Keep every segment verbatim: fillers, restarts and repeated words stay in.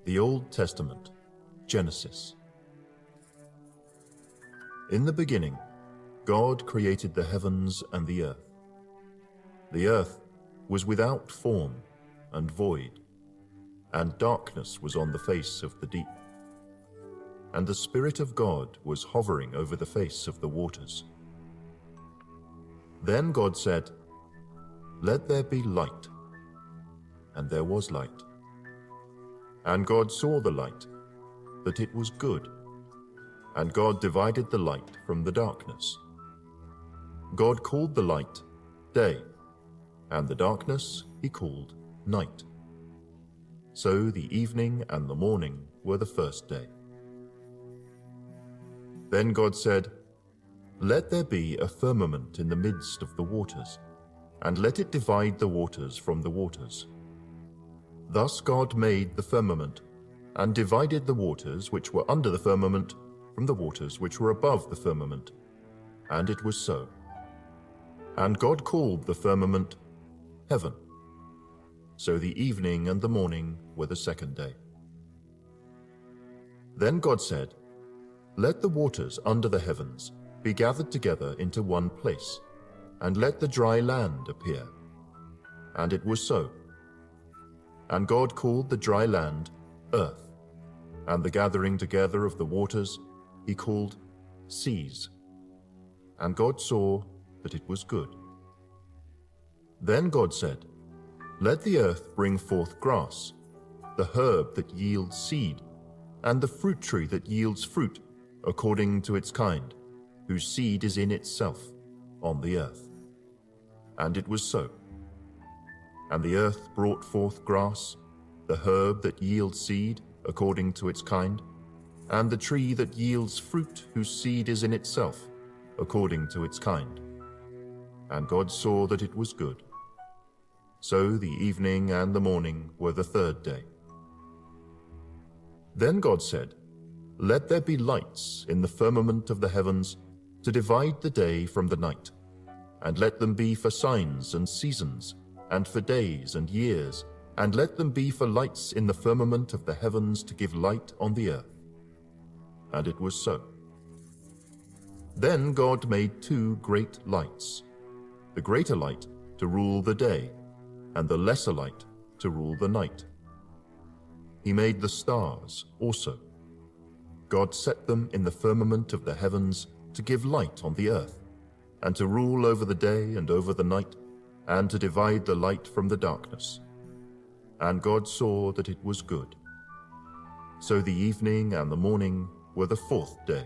The Old Testament, Genesis. In the beginning, God created the heavens and the earth. The earth was without form and void, and darkness was on the face of the deep. And the Spirit of God was hovering over the face of the waters. Then God said, "Let there be light." And there was light. And God saw the light, that it was good. And God divided the light from the darkness. God called the light day, and the darkness he called night. So the evening and the morning were the first day. Then God said, "Let there be a firmament in the midst of the waters, and let it divide the waters from the waters." Thus God made the firmament, and divided the waters which were under the firmament from the waters which were above the firmament. And it was so. And God called the firmament heaven. So the evening and the morning were the second day. Then God said, "Let the waters under the heavens be gathered together into one place, and let the dry land appear." And it was so. And God called the dry land earth, and the gathering together of the waters he called seas. And God saw that it was good. Then God said, "Let the earth bring forth grass, the herb that yields seed, and the fruit tree that yields fruit, according to its kind, whose seed is in itself, on the earth." And it was so. And the earth brought forth grass, the herb that yields seed, according to its kind, and the tree that yields fruit, whose seed is in itself, according to its kind. And God saw that it was good. So the evening and the morning were the third day. Then God said, "Let there be lights in the firmament of the heavens to divide the day from the night, and let them be for signs and seasons, and for days and years, and let them be for lights in the firmament of the heavens to give light on the earth." And it was so. Then God made two great lights, the greater light to rule the day, and the lesser light to rule the night. He made the stars also. God set them in the firmament of the heavens to give light on the earth, and to rule over the day and over the night, and to divide the light from the darkness. And God saw that it was good. So the evening and the morning were the fourth day.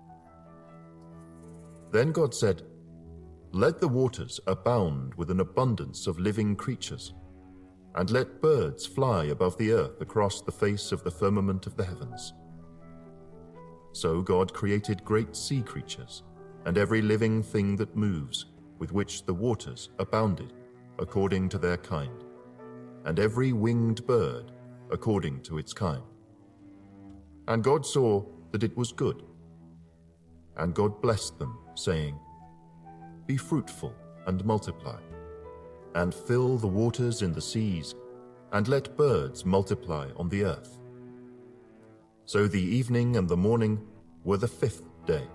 Then God said, "Let the waters abound with an abundance of living creatures, and let birds fly above the earth across the face of the firmament of the heavens." So God created great sea creatures, and every living thing that moves, with which the waters abounded, according to their kind, and every winged bird, according to its kind. And God saw that it was good. And God blessed them, saying, "Be fruitful and multiply, and fill the waters in the seas, and let birds multiply on the earth." So the evening and the morning were the fifth day.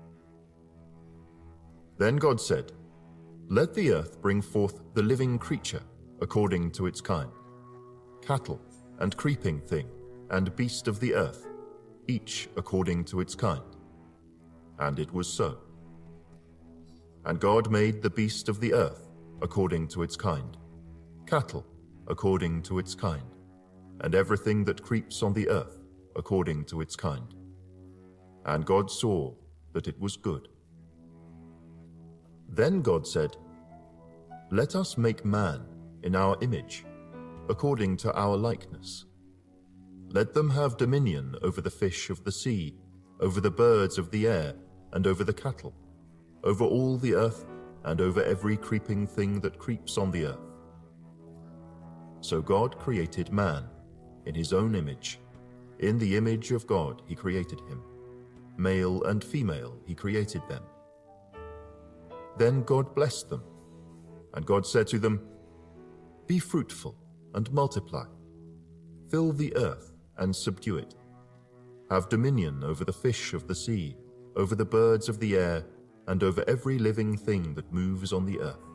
Then God said, "Let the earth bring forth the living creature according to its kind, cattle and creeping thing and beast of the earth, each according to its kind." And it was so. And God made the beast of the earth according to its kind, cattle according to its kind, and everything that creeps on the earth according to its kind. And God saw that it was good. Then God said, "Let us make man in our image, according to our likeness. Let them have dominion over the fish of the sea, over the birds of the air, and over the cattle, over all the earth, and over every creeping thing that creeps on the earth." So God created man in his own image. In the image of God he created him. Male and female he created them. Then God blessed them, and God said to them, "Be fruitful and multiply. Fill the earth and subdue it. Have dominion over the fish of the sea, over the birds of the air, and over every living thing that moves on the earth."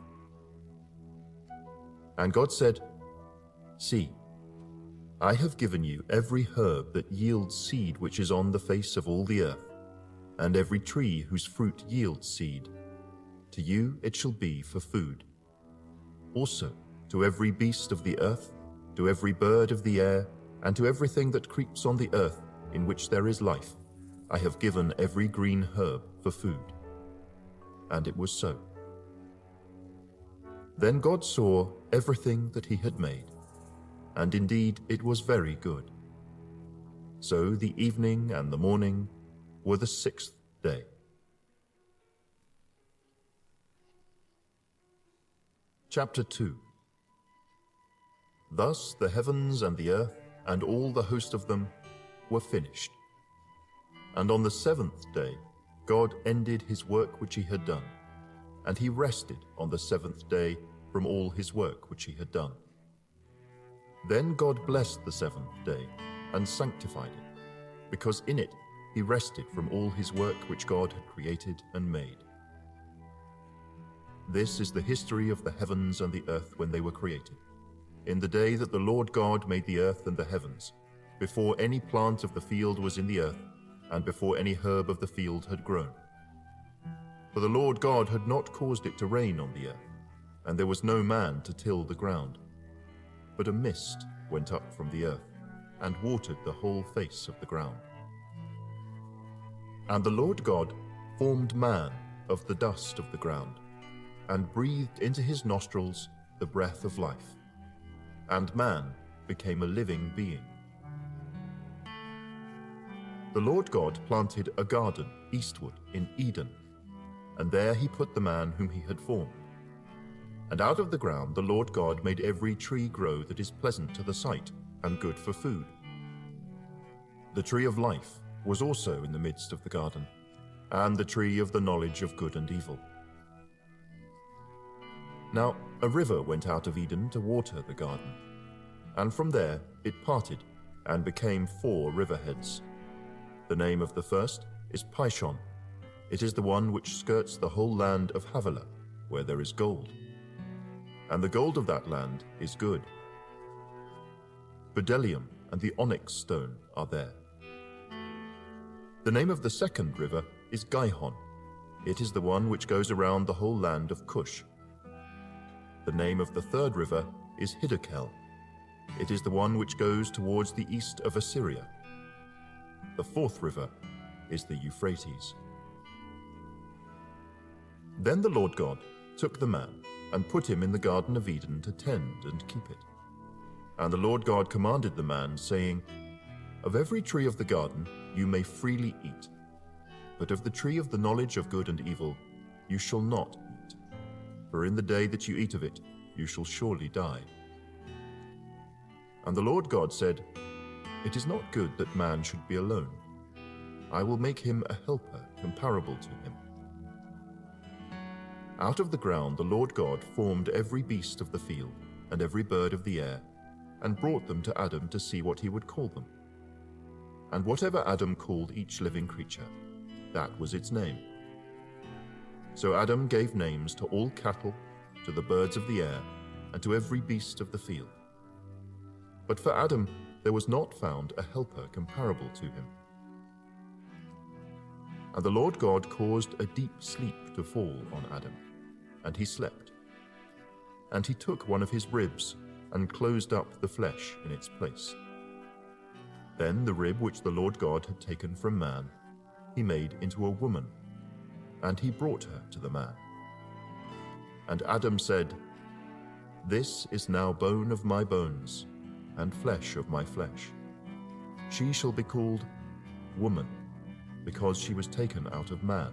And God said, "See, I have given you every herb that yields seed which is on the face of all the earth, and every tree whose fruit yields seed. To you it shall be for food. Also, to every beast of the earth, to every bird of the air, and to everything that creeps on the earth in which there is life, I have given every green herb for food." And it was so. Then God saw everything that he had made, and indeed it was very good. So the evening and the morning were the sixth day. Chapter two. Thus the heavens and the earth and all the host of them were finished. And on the seventh day God ended his work which he had done, and he rested on the seventh day from all his work which he had done. Then God blessed the seventh day and sanctified it, because in it he rested from all his work which God had created and made. This is the history of the heavens and the earth when they were created, in the day that the Lord God made the earth and the heavens, before any plant of the field was in the earth, and before any herb of the field had grown. For the Lord God had not caused it to rain on the earth, and there was no man to till the ground. But a mist went up from the earth, and watered the whole face of the ground. And the Lord God formed man of the dust of the ground, and breathed into his nostrils the breath of life, and man became a living being. The Lord God planted a garden eastward in Eden, and there he put the man whom he had formed. And out of the ground the Lord God made every tree grow that is pleasant to the sight and good for food. The tree of life was also in the midst of the garden, and the tree of the knowledge of good and evil. Now a river went out of Eden to water the garden, and from there it parted and became four riverheads. The name of the first is Pishon. It is the one which skirts the whole land of Havilah, where there is gold. And the gold of that land is good. Bdellium and the onyx stone are there. The name of the second river is Gihon. It is the one which goes around the whole land of Cush. The name of the third river is Hiddekel. It is the one which goes towards the east of Assyria. The fourth river is the Euphrates. Then the Lord God took the man and put him in the Garden of Eden to tend and keep it. And the Lord God commanded the man, saying, "Of every tree of the garden you may freely eat, but of the tree of the knowledge of good and evil you shall not eat, for in the day that you eat of it you shall surely die." And the Lord God said, "It is not good that man should be alone. I will make him a helper comparable to him." Out of the ground the Lord God formed every beast of the field and every bird of the air, and brought them to Adam to see what he would call them. And whatever Adam called each living creature, that was its name. So Adam gave names to all cattle, to the birds of the air, and to every beast of the field. But for Adam there was not found a helper comparable to him. And the Lord God caused a deep sleep to fall on Adam, and he slept. And he took one of his ribs and closed up the flesh in its place. Then the rib which the Lord God had taken from man, he made into a woman, and he brought her to the man. And Adam said, "This is now bone of my bones, and flesh of my flesh. She shall be called woman, because she was taken out of man.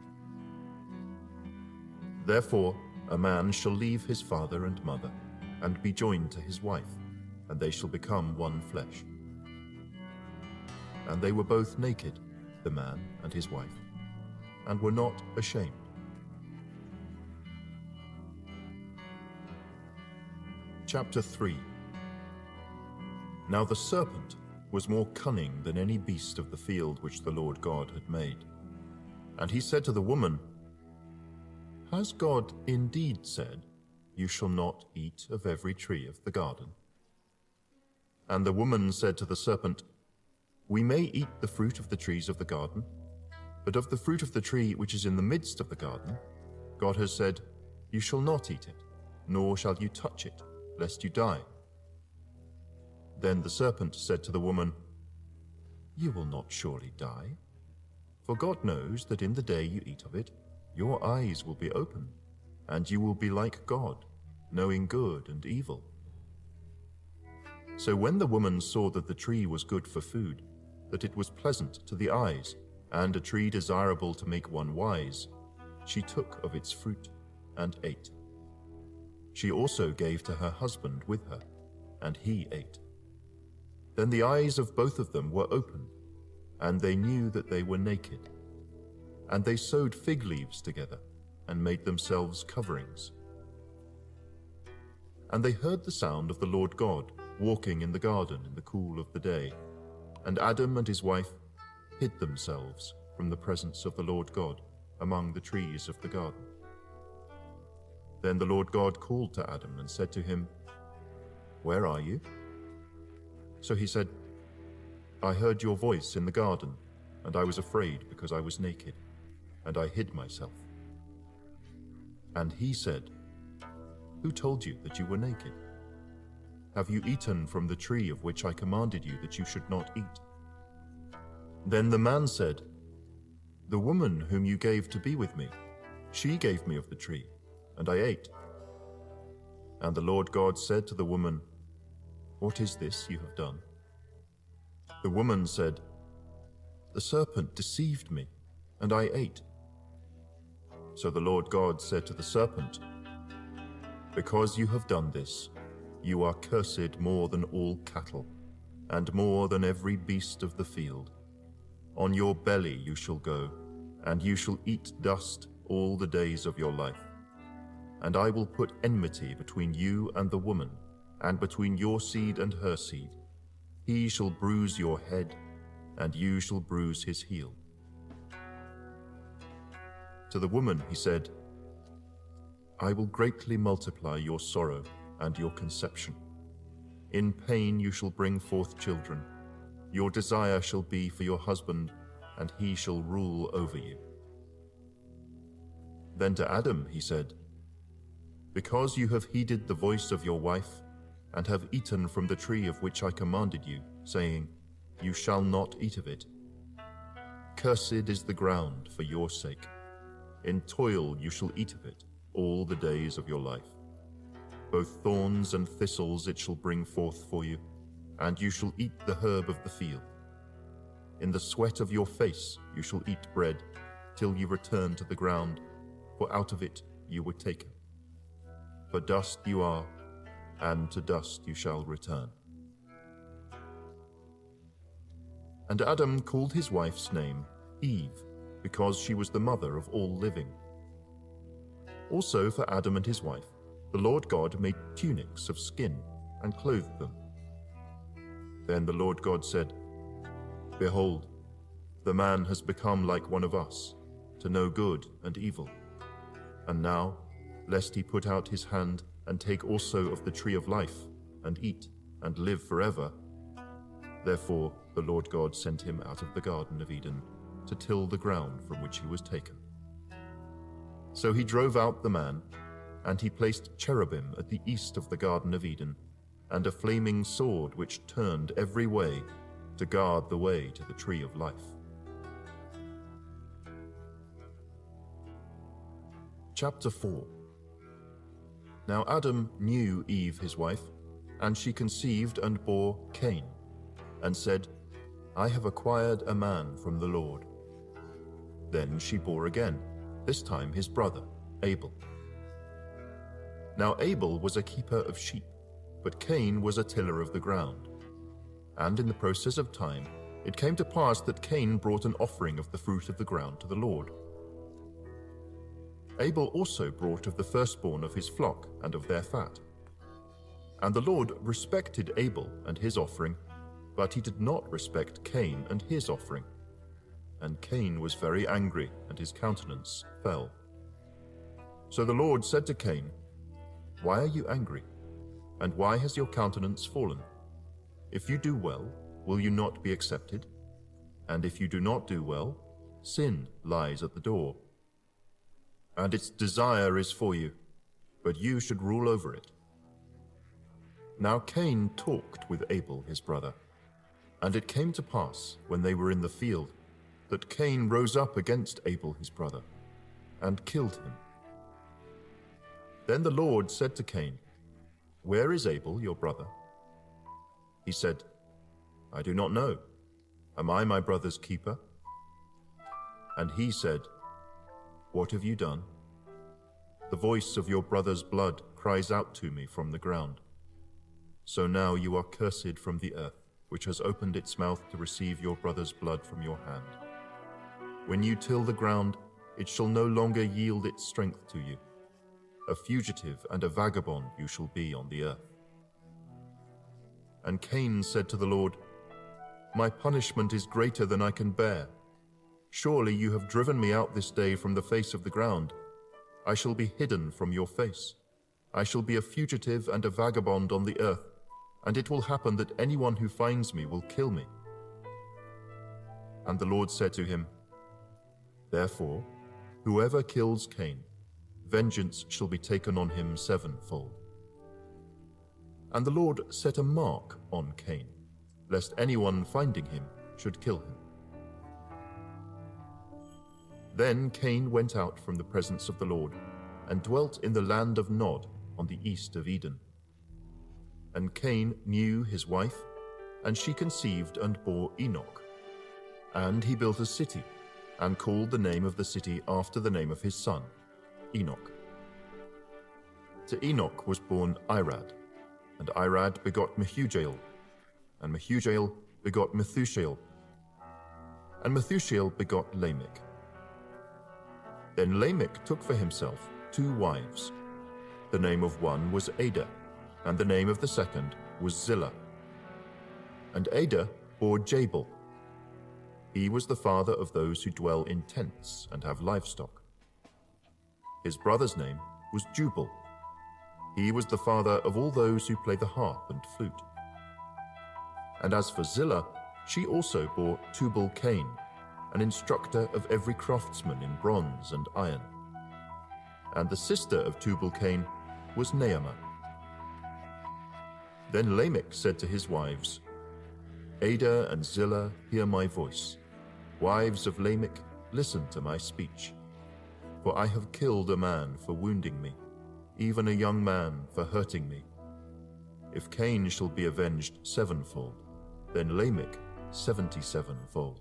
Therefore a man shall leave his father and mother, and be joined to his wife, and they shall become one flesh. And they were both naked, the man and his wife, and were not ashamed. Chapter three. Now the serpent was more cunning than any beast of the field which the Lord God had made. And he said to the woman, Has God indeed said, You shall not eat of every tree of the garden? And the woman said to the serpent, We may eat the fruit of the trees of the garden, but of the fruit of the tree which is in the midst of the garden, God has said, You shall not eat it, nor shall you touch it, lest you die. Then the serpent said to the woman, You will not surely die, for God knows that in the day you eat of it, your eyes will be opened, and you will be like God, knowing good and evil. So when the woman saw that the tree was good for food, that it was pleasant to the eyes, and a tree desirable to make one wise, she took of its fruit and ate. She also gave to her husband with her, and he ate. Then the eyes of both of them were opened, and they knew that they were naked. And they sewed fig leaves together, and made themselves coverings. And they heard the sound of the Lord God walking in the garden in the cool of the day. And Adam and his wife hid themselves from the presence of the Lord God among the trees of the garden. Then the Lord God called to Adam and said to him, Where are you? So he said, I heard your voice in the garden, and I was afraid because I was naked, and I hid myself. And he said, Who told you that you were naked? Have you eaten from the tree of which I commanded you that you should not eat? Then the man said, The woman whom you gave to be with me, she gave me of the tree, and I ate. And the Lord God said to the woman, What is this you have done? The woman said, The serpent deceived me, and I ate. So the Lord God said to the serpent, Because you have done this, you are cursed more than all cattle, and more than every beast of the field. On your belly you shall go, and you shall eat dust all the days of your life. And I will put enmity between you and the woman, and between your seed and her seed. He shall bruise your head, and you shall bruise his heel. To the woman he said, I will greatly multiply your sorrow and your conception. In pain you shall bring forth children. Your desire shall be for your husband, and he shall rule over you. Then to Adam he said, Because you have heeded the voice of your wife, and have eaten from the tree of which I commanded you, saying, You shall not eat of it. Cursed is the ground for your sake. In toil you shall eat of it all the days of your life. Both thorns and thistles it shall bring forth for you, and you shall eat the herb of the field. In the sweat of your face you shall eat bread, till you return to the ground, for out of it you were taken. For dust you are, and to dust you shall return. And Adam called his wife's name Eve, because she was the mother of all living. Also for Adam and his wife, the Lord God made tunics of skin and clothed them. Then the Lord God said, Behold, the man has become like one of us, to know good and evil. And now, lest he put out his hand and take also of the tree of life, and eat, and live forever. Therefore the Lord God sent him out of the Garden of Eden to till the ground from which he was taken. So he drove out the man, and he placed cherubim at the east of the Garden of Eden, and a flaming sword which turned every way to guard the way to the tree of life. Chapter four. Now Adam knew Eve his wife, and she conceived and bore Cain, and said, I have acquired a man from the Lord. Then she bore again, this time his brother, Abel. Now Abel was a keeper of sheep, but Cain was a tiller of the ground. And in the process of time, it came to pass that Cain brought an offering of the fruit of the ground to the Lord. Abel also brought of the firstborn of his flock and of their fat. And the Lord respected Abel and his offering, but he did not respect Cain and his offering. And Cain was very angry, and his countenance fell. So the Lord said to Cain, "Why are you angry? And why has your countenance fallen? If you do well, will you not be accepted? And if you do not do well, sin lies at the door. And its desire is for you, but you should rule over it." Now Cain talked with Abel his brother. And it came to pass, when they were in the field, that Cain rose up against Abel his brother, and killed him. Then the Lord said to Cain, "Where is Abel your brother?" He said, "I do not know. Am I my brother's keeper?" And he said, "What have you done? The voice of your brother's blood cries out to me from the ground. So now you are cursed from the earth, which has opened its mouth to receive your brother's blood from your hand. When you till the ground, it shall no longer yield its strength to you. A fugitive and a vagabond you shall be on the earth." And Cain said to the Lord, "My punishment is greater than I can bear. Surely you have driven me out this day from the face of the ground. I shall be hidden from your face. I shall be a fugitive and a vagabond on the earth, and it will happen that anyone who finds me will kill me." And the Lord said to him, "Therefore, whoever kills Cain, vengeance shall be taken on him sevenfold." And the Lord set a mark on Cain, lest anyone finding him should kill him. Then Cain went out from the presence of the Lord, and dwelt in the land of Nod on the east of Eden. And Cain knew his wife, and she conceived and bore Enoch. And he built a city, and called the name of the city after the name of his son, Enoch. To Enoch was born Irad, and Irad begot Mehujael, and Mehujael begot Methushael, and Methushael begot Lamech. Then Lamech took for himself two wives. The name of one was Adah, and the name of the second was Zillah. And Adah bore Jabal. He was the father of those who dwell in tents and have livestock. His brother's name was Jubal. He was the father of all those who play the harp and flute. And as for Zillah, she also bore Tubal-Cain, an instructor of every craftsman in bronze and iron. And the sister of Tubal-Cain was Naamah. Then Lamech said to his wives, "Adah and Zillah, hear my voice. Wives of Lamech, listen to my speech. For I have killed a man for wounding me, even a young man for hurting me. If Cain shall be avenged sevenfold, then Lamech seventy-sevenfold."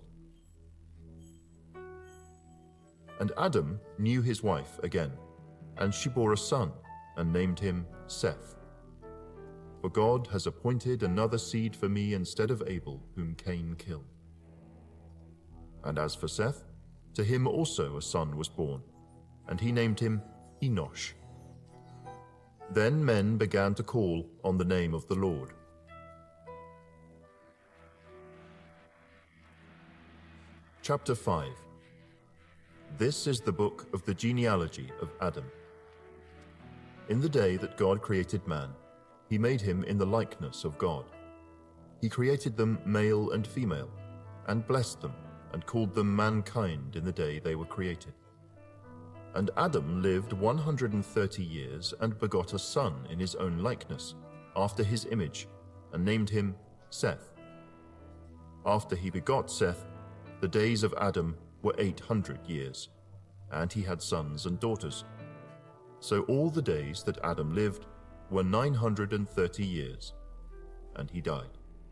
And Adam knew his wife again, and she bore a son, and named him Seth. For God has appointed another seed for me instead of Abel, whom Cain killed. And as for Seth, to him also a son was born, and he named him Enosh. Then men began to call on the name of the Lord. Chapter five. This is the book of the genealogy of Adam. In the day that God created man, he made him in the likeness of God. He created them male and female, and blessed them, and called them mankind in the day they were created. And Adam lived one hundred thirty years, and begot a son in his own likeness, after his image, and named him Seth. After he begot Seth, the days of Adam were eight hundred years, and he had sons and daughters. So all the days that Adam lived were nine hundred thirty years, and he died.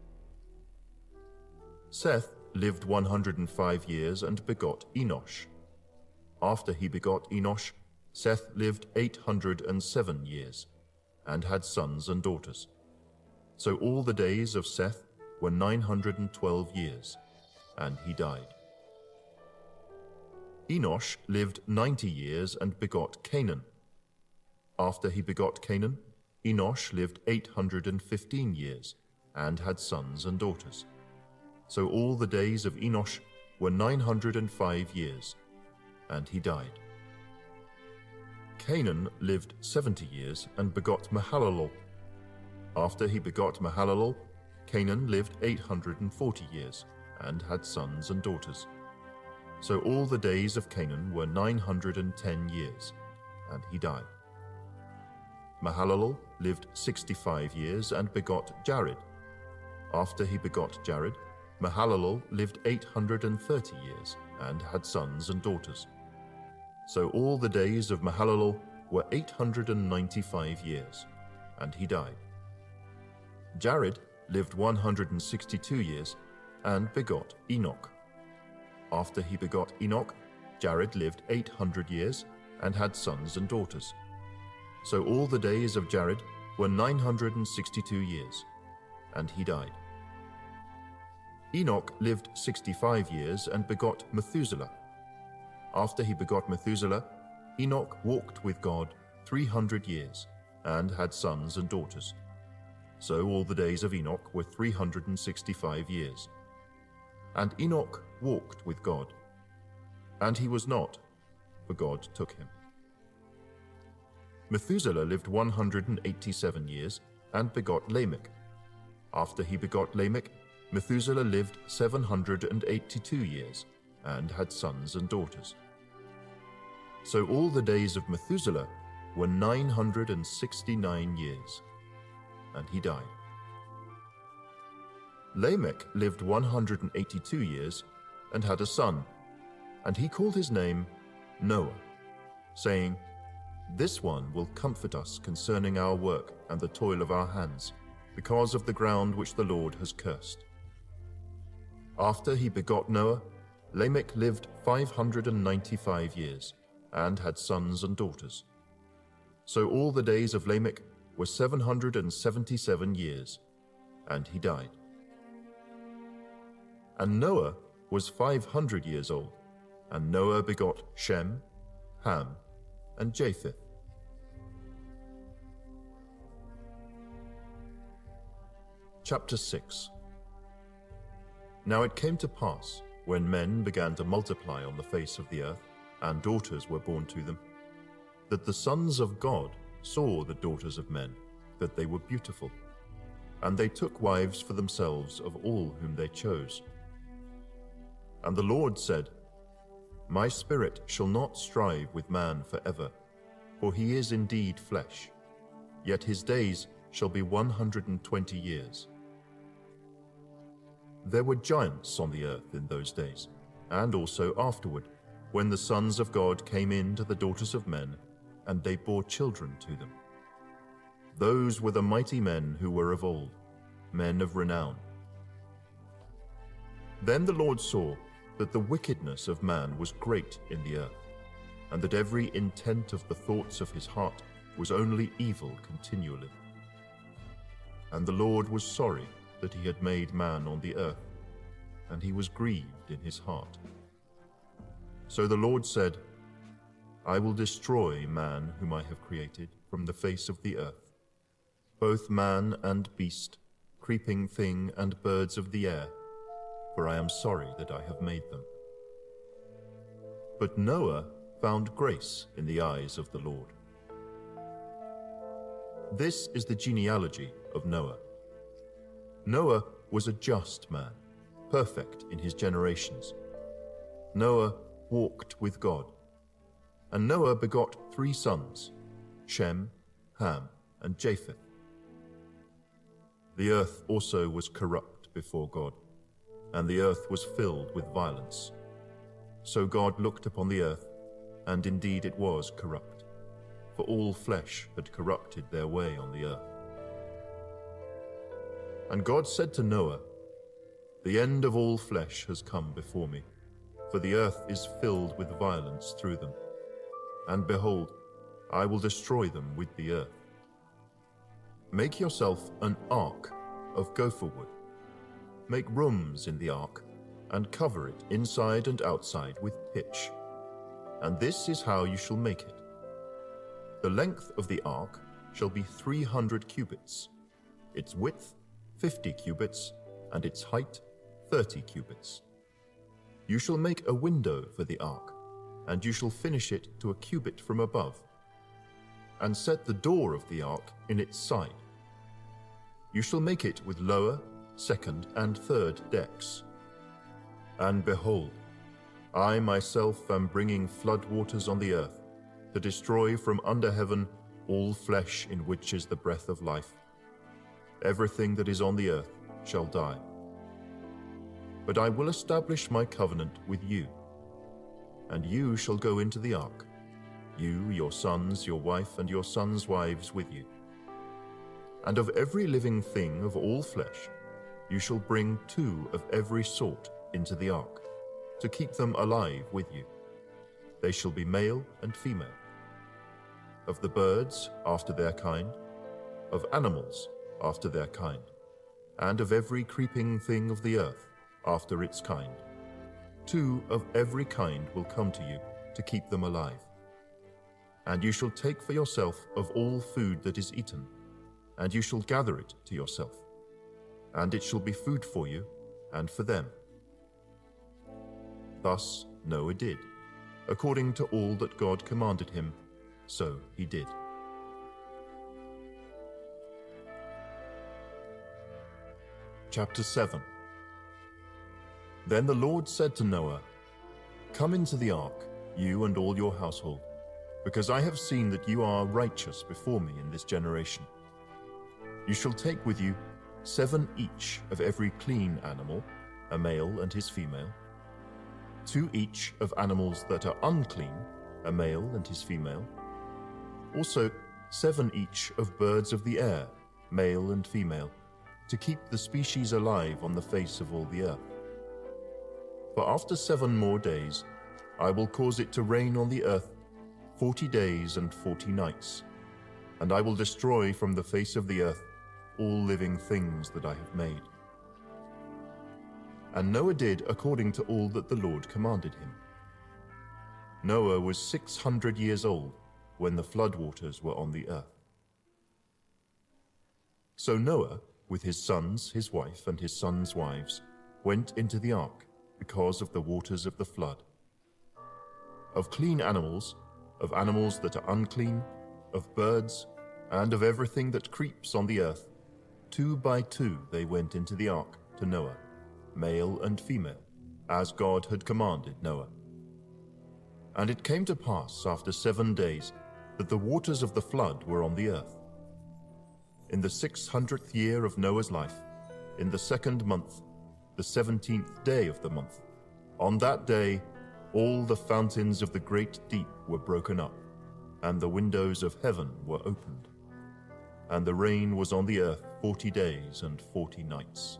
Seth lived one hundred five years and begot Enosh. After he begot Enosh, Seth lived eight hundred seven years, and had sons and daughters. So all the days of Seth were nine hundred twelve years, and he died. Enosh lived ninety years and begot Canaan. After he begot Canaan, Enosh lived eight hundred fifteen years, and had sons and daughters. So all the days of Enosh were nine hundred and five years, and he died. Canaan lived seventy years and begot Mahalalel. After he begot Mahalalel, Canaan lived eight hundred and forty years, and had sons and daughters. So all the days of Canaan were nine hundred and ten years, and he died. Mahalalel lived sixty-five years and begot Jared. After he begot Jared, Mahalalel lived eight hundred and thirty years, and had sons and daughters. So all the days of Mahalalel were eight hundred and ninety-five years, and he died. Jared lived one hundred and sixty-two years, and begot Enoch. After he begot Enoch, Jared lived eight hundred years, and had sons and daughters. So all the days of Jared were nine hundred and sixty-two years, and he died. Enoch lived sixty-five years and begot Methuselah. After he begot Methuselah, Enoch walked with God three hundred years, and had sons and daughters. So all the days of Enoch were three hundred and sixty-five years. And Enoch walked with God. And he was not, for God took him. Methuselah lived one hundred and eighty-seven years, and begot Lamech. After he begot Lamech, Methuselah lived seven hundred and eighty-two years, and had sons and daughters. So all the days of Methuselah were nine hundred and sixty-nine years, and he died. Lamech lived one hundred and eighty-two years, and had a son, and he called his name Noah, saying, "This one will comfort us concerning our work and the toil of our hands, because of the ground which the Lord has cursed." After he begot Noah, Lamech lived five hundred and ninety-five years, and had sons and daughters. So all the days of Lamech were seven hundred and seventy-seven years, and he died. And Noah was five hundred years old, and Noah begot Shem, Ham, and Japheth. Chapter six. Now it came to pass, when men began to multiply on the face of the earth, and daughters were born to them, that the sons of God saw the daughters of men, that they were beautiful, and they took wives for themselves of all whom they chose. And the Lord said, "My spirit shall not strive with man forever, for he is indeed flesh, yet his days shall be one hundred and twenty years." There were giants on the earth in those days, and also afterward, when the sons of God came in to the daughters of men, and they bore children to them. Those were the mighty men who were of old, men of renown. Then the Lord saw that the wickedness of man was great in the earth, and that every intent of the thoughts of his heart was only evil continually. And the Lord was sorry that he had made man on the earth, and he was grieved in his heart. So the Lord said, "I will destroy man whom I have created from the face of the earth, both man and beast, creeping thing and birds of the air, for I am sorry that I have made them." But Noah found grace in the eyes of the Lord. This is the genealogy of Noah. Noah was a just man, perfect in his generations. Noah walked with God. And Noah begot three sons, Shem, Ham, and Japheth. The earth also was corrupt before God, and the earth was filled with violence. So God looked upon the earth, and indeed it was corrupt, for all flesh had corrupted their way on the earth. And God said to Noah, "The end of all flesh has come before me, for the earth is filled with violence through them. And behold, I will destroy them with the earth. Make yourself an ark of gopher wood. Make rooms in the ark, and cover it inside and outside with pitch. And this is how you shall make it. The length of the ark shall be three hundred cubits, its width fifty cubits, and its height thirty cubits. You shall make a window for the ark, and you shall finish it to a cubit from above, and set the door of the ark in its side. You shall make it with lower, second, and third decks. And behold, I myself am bringing flood waters on the earth, to destroy from under heaven all flesh in which is the breath of life. Everything that is on the earth shall die. But I will establish my covenant with you, and you shall go into the ark, you, your sons, your wife, and your sons' wives with you. And of every living thing of all flesh, you shall bring two of every sort into the ark, to keep them alive with you. They shall be male and female. Of the birds, after their kind, of animals, after their kind, and of every creeping thing of the earth, after its kind. Two of every kind will come to you, to keep them alive. And you shall take for yourself of all food that is eaten, and you shall gather it to yourself, and it shall be food for you and for them. Thus Noah did, according to all that God commanded him, so he did. Chapter seven. Then the Lord said to Noah, "Come into the ark, you and all your household, because I have seen that you are righteous before me in this generation. You shall take with you seven each of every clean animal, a male and his female, two each of animals that are unclean, a male and his female, also seven each of birds of the air, male and female, to keep the species alive on the face of all the earth. For after seven more days, I will cause it to rain on the earth forty days and forty nights, and I will destroy from the face of the earth all living things that I have made." And Noah did according to all that the Lord commanded him. Noah was six hundred years old when the floodwaters were on the earth. So Noah, with his sons, his wife, and his sons' wives, went into the ark because of the waters of the flood. Of clean animals, of animals that are unclean, of birds, and of everything that creeps on the earth, two by two they went into the ark to Noah, male and female, as God had commanded Noah. And it came to pass after seven days that the waters of the flood were on the earth. In the six hundredth year of Noah's life, in the second month, the seventeenth day of the month, on that day all the fountains of the great deep were broken up, and the windows of heaven were opened. And the rain was on the earth forty days and forty nights.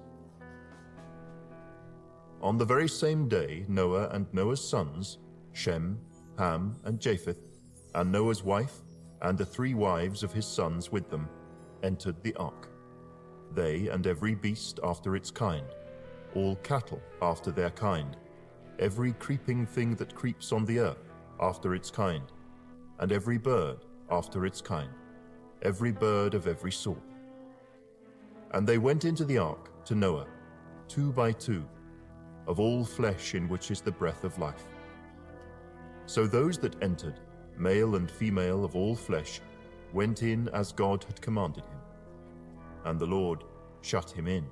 On the very same day Noah and Noah's sons, Shem, Ham, and Japheth, and Noah's wife, and the three wives of his sons with them, entered the ark. They and every beast after its kind, all cattle after their kind, every creeping thing that creeps on the earth after its kind, and every bird after its kind, every bird of every sort. And they went into the ark to Noah, two by two, of all flesh in which is the breath of life. So those that entered, male and female of all flesh, went in as God had commanded him, and the Lord shut him in.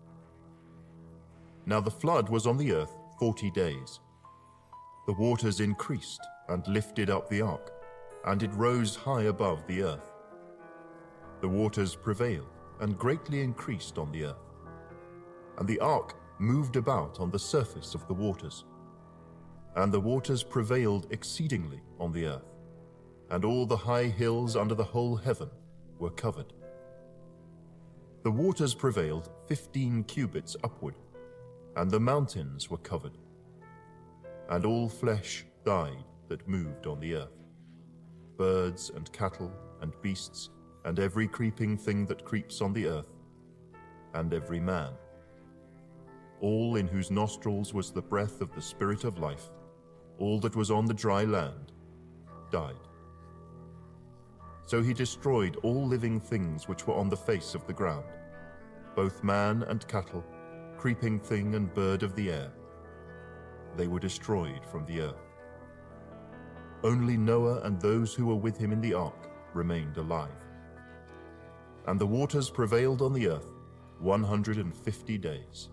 Now the flood was on the earth forty days. The waters increased and lifted up the ark, and it rose high above the earth. The waters prevailed and greatly increased on the earth, and the ark moved about on the surface of the waters. And the waters prevailed exceedingly on the earth, and all the high hills under the whole heaven were covered. The waters prevailed fifteen cubits upward, and the mountains were covered. And all flesh died that moved on the earth, birds and cattle and beasts, and every creeping thing that creeps on the earth, and every man. All in whose nostrils was the breath of the Spirit of life, all that was on the dry land, died. So he destroyed all living things which were on the face of the ground, both man and cattle, creeping thing and bird of the air. They were destroyed from the earth. Only Noah and those who were with him in the ark remained alive. And the waters prevailed on the earth one hundred fifty days.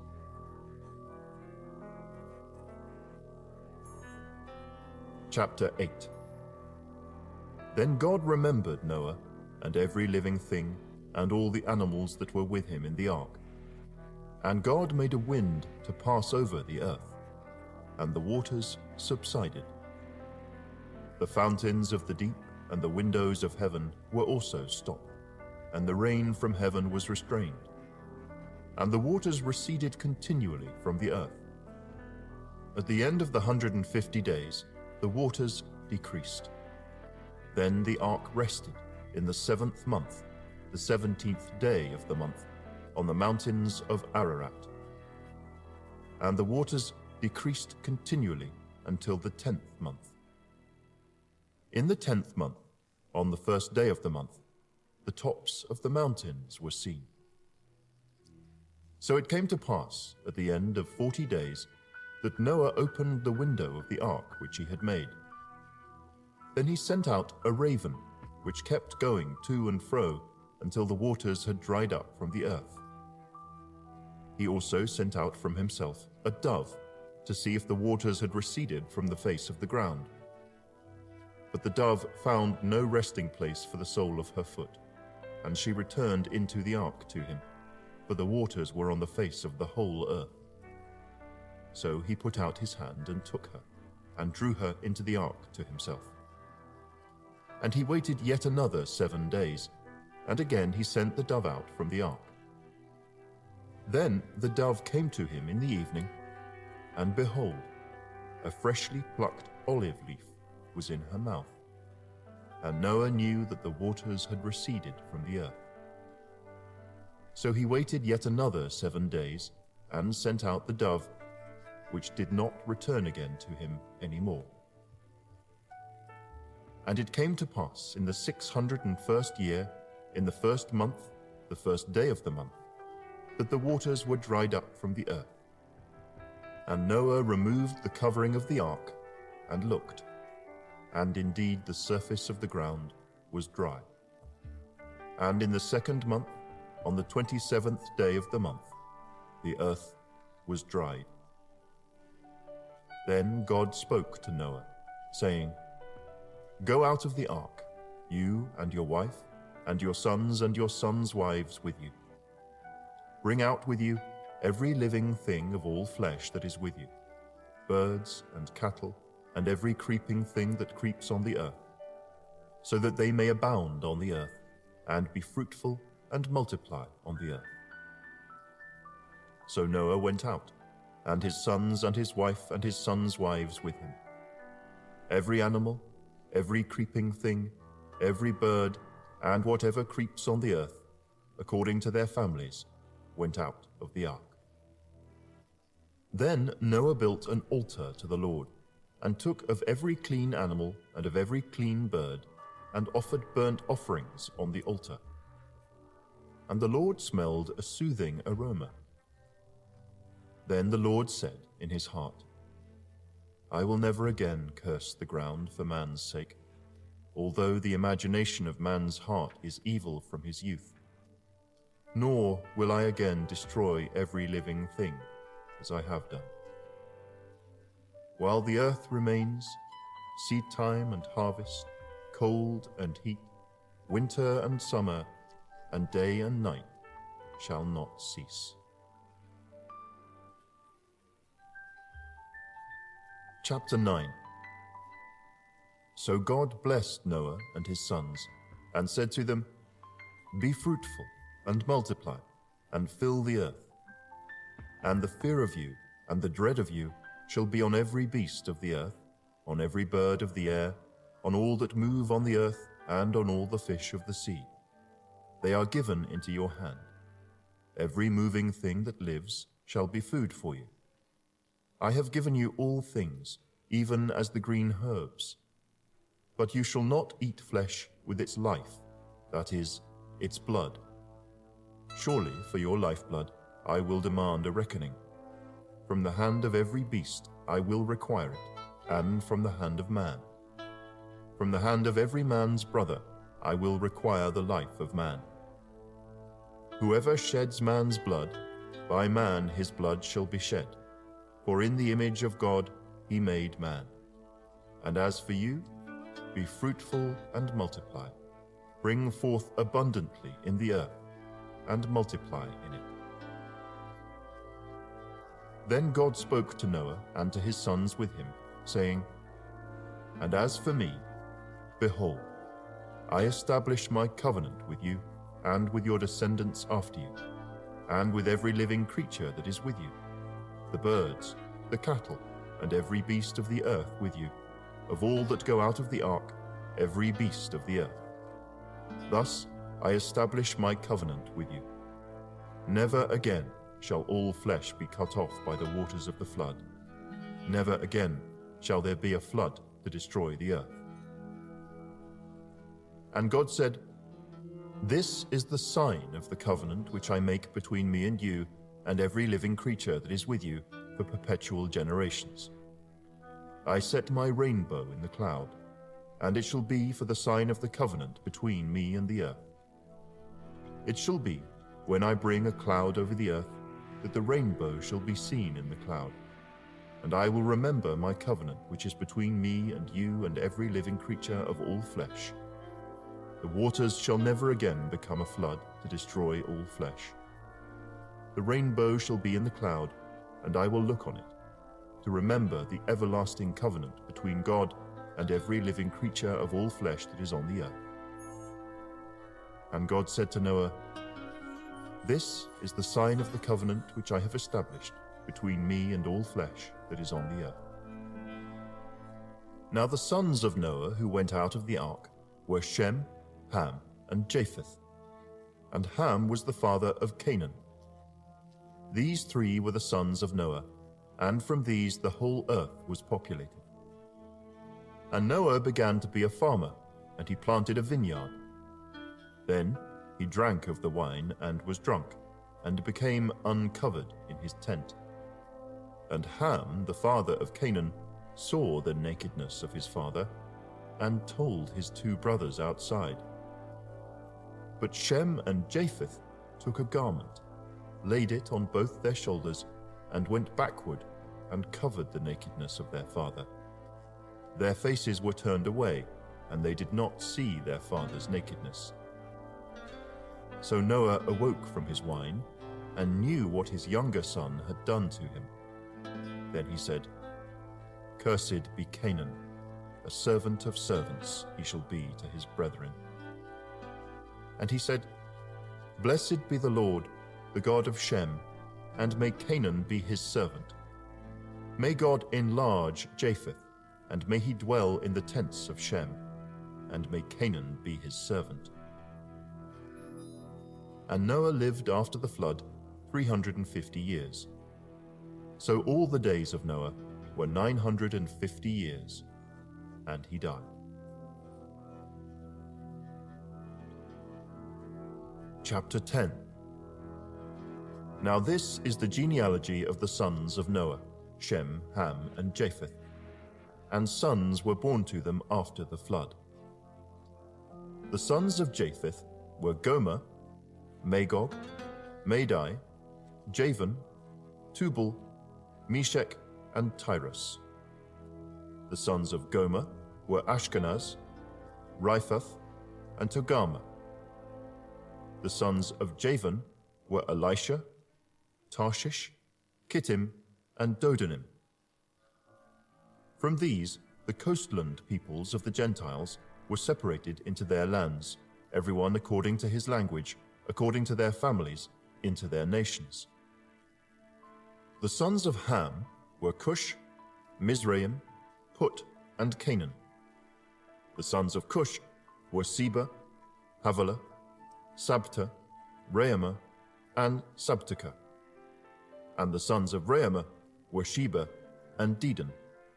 Chapter eight. Then God remembered Noah and every living thing and all the animals that were with him in the ark. And God made a wind to pass over the earth, and the waters subsided. The fountains of the deep and the windows of heaven were also stopped, and the rain from heaven was restrained. And the waters receded continually from the earth. At the end of the hundred and fifty days, the waters decreased. Then the ark rested in the seventh month, the seventeenth day of the month, on the mountains of Ararat. And the waters decreased continually until the tenth month. In the tenth month, on the first day of the month, the tops of the mountains were seen. So it came to pass, at the end of forty days, that Noah opened the window of the ark which he had made. Then he sent out a raven, which kept going to and fro until the waters had dried up from the earth. He also sent out from himself a dove, to see if the waters had receded from the face of the ground. But the dove found no resting place for the sole of her foot, and she returned into the ark to him, for the waters were on the face of the whole earth. So he put out his hand and took her, and drew her into the ark to himself. And he waited yet another seven days, and again he sent the dove out from the ark. Then the dove came to him in the evening, and behold, a freshly plucked olive leaf was in her mouth. And Noah knew that the waters had receded from the earth. So he waited yet another seven days, and sent out the dove, which did not return again to him any more. And it came to pass in the six hundred and first year, in the first month, the first day of the month, that the waters were dried up from the earth. And Noah removed the covering of the ark, and looked, and indeed the surface of the ground was dry. And in the second month, on the twenty-seventh day of the month, the earth was dried. Then God spoke to Noah, saying, Go out of the ark, you and your wife, and your sons and your sons' wives with you. Bring out with you every living thing of all flesh that is with you, birds and cattle, and every creeping thing that creeps on the earth, so that they may abound on the earth, and be fruitful and multiply on the earth. So Noah went out, and his sons and his wife and his sons' wives with him. Every animal, every creeping thing, every bird, and whatever creeps on the earth, according to their families, went out of the ark. Then Noah built an altar to the Lord, and took of every clean animal and of every clean bird, and offered burnt offerings on the altar. And the Lord smelled a soothing aroma. Then the Lord said in his heart, I will never again curse the ground for man's sake, although the imagination of man's heart is evil from his youth. Nor will I again destroy every living thing, as I have done. While the earth remains, seed time and harvest, cold and heat, winter and summer, and day and night shall not cease. Chapter nine. So God blessed Noah and his sons, and said to them, Be fruitful, and multiply, and fill the earth. And the fear of you, and the dread of you, shall be on every beast of the earth, on every bird of the air, on all that move on the earth, and on all the fish of the sea. They are given into your hand. Every moving thing that lives shall be food for you. I have given you all things, even as the green herbs. But you shall not eat flesh with its life, that is, its blood. Surely for your lifeblood I will demand a reckoning. From the hand of every beast I will require it, and from the hand of man. From the hand of every man's brother I will require the life of man. Whoever sheds man's blood, by man his blood shall be shed, for in the image of God he made man. And as for you, be fruitful and multiply. Bring forth abundantly in the earth, and multiply in it. Then God spoke to Noah and to his sons with him, saying, And as for me, behold, I establish my covenant with you, and with your descendants after you, and with every living creature that is with you, the birds, the cattle, and every beast of the earth with you, of all that go out of the ark, every beast of the earth. Thus I establish my covenant with you. Never again shall all flesh be cut off by the waters of the flood. Never again shall there be a flood to destroy the earth. And God said, This is the sign of the covenant which I make between me and you and every living creature that is with you for perpetual generations. I set my rainbow in the cloud, and it shall be for the sign of the covenant between me and the earth. It shall be, when I bring a cloud over the earth, that the rainbow shall be seen in the cloud. And I will remember my covenant which is between me and you and every living creature of all flesh. The waters shall never again become a flood to destroy all flesh. The rainbow shall be in the cloud, and I will look on it, to remember the everlasting covenant between God and every living creature of all flesh that is on the earth. And God said to Noah, This is the sign of the covenant which I have established between me and all flesh that is on the earth. Now the sons of Noah who went out of the ark were Shem, Ham, and Japheth. And Ham was the father of Canaan. These three were the sons of Noah, and from these the whole earth was populated. And Noah began to be a farmer, and he planted a vineyard. Then he drank of the wine and was drunk, and became uncovered in his tent. And Ham, the father of Canaan, saw the nakedness of his father, and told his two brothers outside. But Shem and Japheth took a garment, laid it on both their shoulders, and went backward, and covered the nakedness of their father. Their faces were turned away, and they did not see their father's nakedness. So Noah awoke from his wine, and knew what his younger son had done to him. Then he said, Cursed be Canaan, a servant of servants he shall be to his brethren. And he said, Blessed be the Lord, the God of Shem, and may Canaan be his servant. May God enlarge Japheth, and may he dwell in the tents of Shem, and may Canaan be his servant. And Noah lived after the flood three hundred and fifty years. So all the days of Noah were nine hundred and fifty years, and he died. Chapter ten. Now this is the genealogy of the sons of Noah, Shem, Ham, and Japheth. And sons were born to them after the flood. The sons of Japheth were Gomer, Magog, Madai, Javan, Tubal, Meshech, and Tyrus. The sons of Gomer were Ashkenaz, Riphath, and Togarmah. The sons of Javan were Elisha, Tarshish, Kittim, and Dodanim. From these, the coastland peoples of the Gentiles were separated into their lands, everyone according to his language, according to their families, into their nations. The sons of Ham were Cush, Mizraim, Put, and Canaan. The sons of Cush were Seba, Havilah, Sabta, Raamah, and Sabteka. And the sons of Raamah were Sheba and Dedan.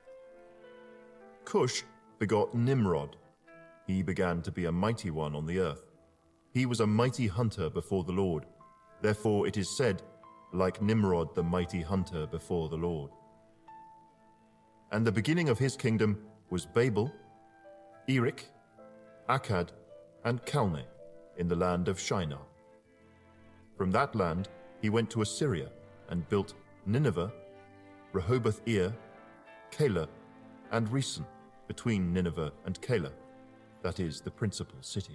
Cush begot Nimrod. He began to be a mighty one on the earth. He was a mighty hunter before the Lord. Therefore it is said, like Nimrod the mighty hunter before the Lord. And the beginning of his kingdom was Babel, Erech, Akkad, and Calneh in the land of Shinar. From that land he went to Assyria and built Nineveh, Rehoboth-ir, Calah, and Resen between Nineveh and Calah, that is the principal city.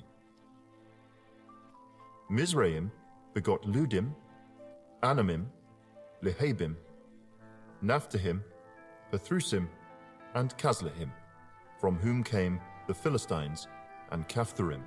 Mizraim begot Ludim, Anamim, Lehabim, Naphtahim, Pathrusim, and Casluhim, from whom came the Philistines and Caphtorim.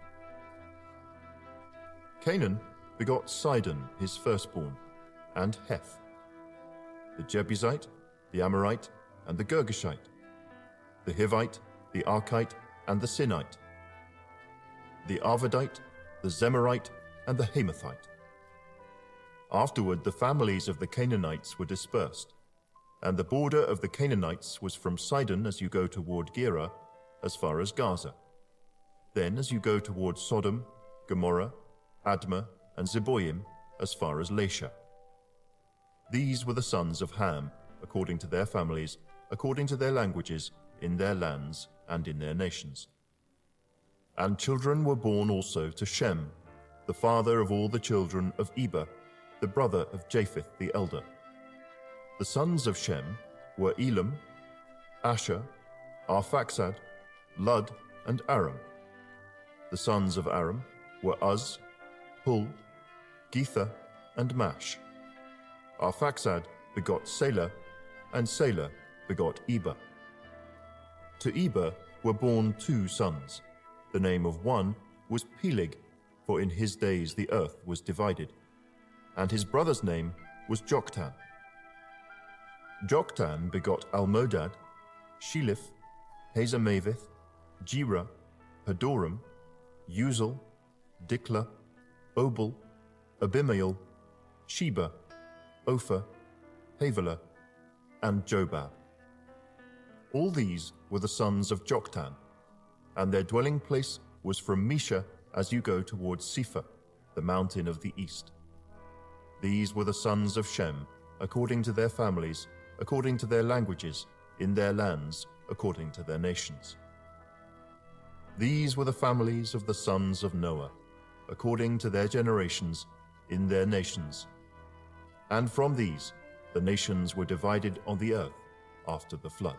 Canaan begot Sidon his firstborn, and Heth, the Jebusite, the Amorite, and the Girgashite, the Hivite, the Archite, and the Sinite, the Arvadite, the Zemarite, and the Hamathite. Afterward the families of the Canaanites were dispersed, and the border of the Canaanites was from Sidon as you go toward Gerar, as far as Gaza. Then as you go toward Sodom, Gomorrah, Admah, and Zeboim, as far as Lasha. These were the sons of Ham, according to their families, according to their languages, in their lands and in their nations. And children were born also to Shem, the father of all the children of Eber, the brother of Japheth the elder. The sons of Shem were Elam, Asher, Arphaxad, Lud, and Aram. The sons of Aram were Uz, Hul, Gether, and Mash. Arphaxad begot Selah, and Selah begot Eber. To Eber were born two sons. The name of one was Peleg, for in his days the earth was divided. And his brother's name was Joktan. Joktan begot Almodad, Sheleph, Hazarmaveth, Jerah, Hadoram, Uzal, Diklah, Obal, Abimael, Sheba, Ophir, Havilah, and Jobab. All these were the sons of Joktan, and their dwelling place was from Mesha as you go towards Sephar, the mountain of the east. These were the sons of Shem, according to their families, according to their languages, in their lands, according to their nations. These were the families of the sons of Noah, according to their generations, in their nations. And from these the nations were divided on the earth after the flood.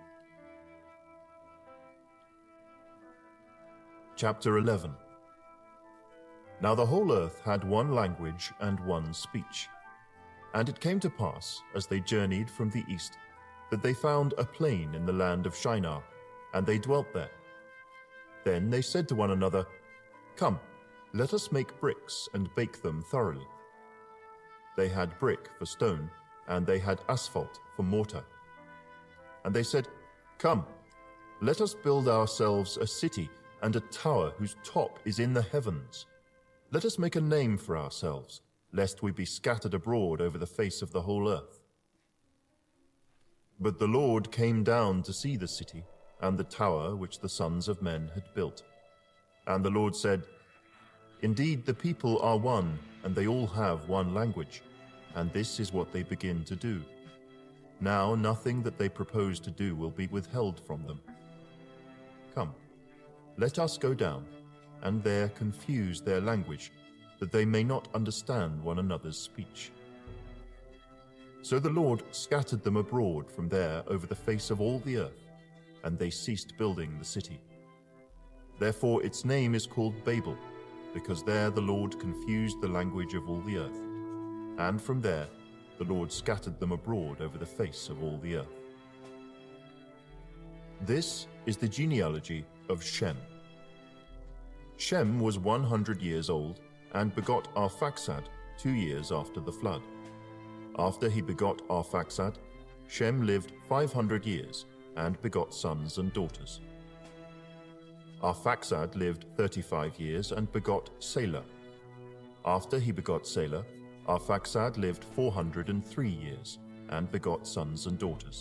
Chapter eleven. Now the whole earth had one language and one speech. And it came to pass, as they journeyed from the east, that they found a plain in the land of Shinar, and they dwelt there. Then they said to one another, Come, let us make bricks and bake them thoroughly. They had brick for stone, and they had asphalt for mortar. And they said, Come, let us build ourselves a city and a tower whose top is in the heavens. Let us make a name for ourselves, lest we be scattered abroad over the face of the whole earth. But the Lord came down to see the city and the tower which the sons of men had built. And the Lord said, Indeed, the people are one, and they all have one language, and this is what they begin to do. Now nothing that they propose to do will be withheld from them. Come, let us go down, and there confuse their language, that they may not understand one another's speech. So the Lord scattered them abroad from there over the face of all the earth, and they ceased building the city. Therefore its name is called Babel, because there the Lord confused the language of all the earth. And from there the Lord scattered them abroad over the face of all the earth. This is the genealogy of Shem. Shem was one hundred years old, and begot Arphaxad two years after the flood. After he begot Arphaxad, Shem lived five hundred years, and begot sons and daughters. Arphaxad lived thirty-five years, and begot Selah. After he begot Selah, Arphaxad lived four hundred and three years, and begot sons and daughters.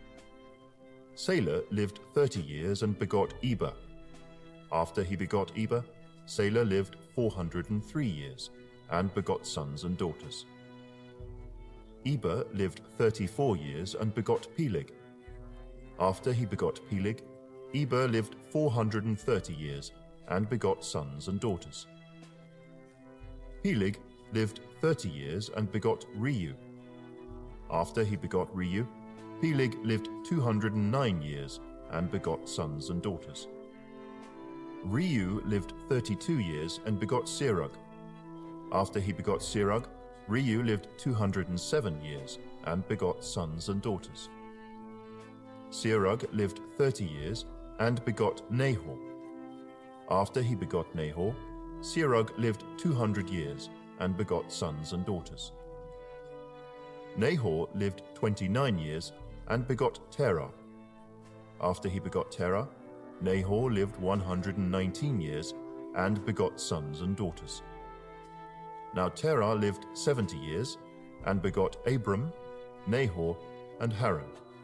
Selah lived thirty years, and begot Eber. After he begot Eber, Selah lived four hundred and three years, and begot sons and daughters. Eber lived thirty-four years and begot Peleg. After he begot Peleg, Eber lived four hundred and thirty years and begot sons and daughters. Peleg lived thirty years and begot Reu. After he begot Reu, Peleg lived two hundred and nine years and begot sons and daughters. Reu lived thirty-two years and begot Serug. After he begot Serug, Reu lived two hundred and seven years and begot sons and daughters. Serug lived thirty years and begot Nahor. After he begot Nahor, Serug lived two hundred years and begot sons and daughters. Nahor lived twenty-nine years and begot Terah. After he begot Terah, Nahor lived one hundred and nineteen years and begot sons and daughters. Now Terah lived seventy years and begot Abram, Nahor, and Haran.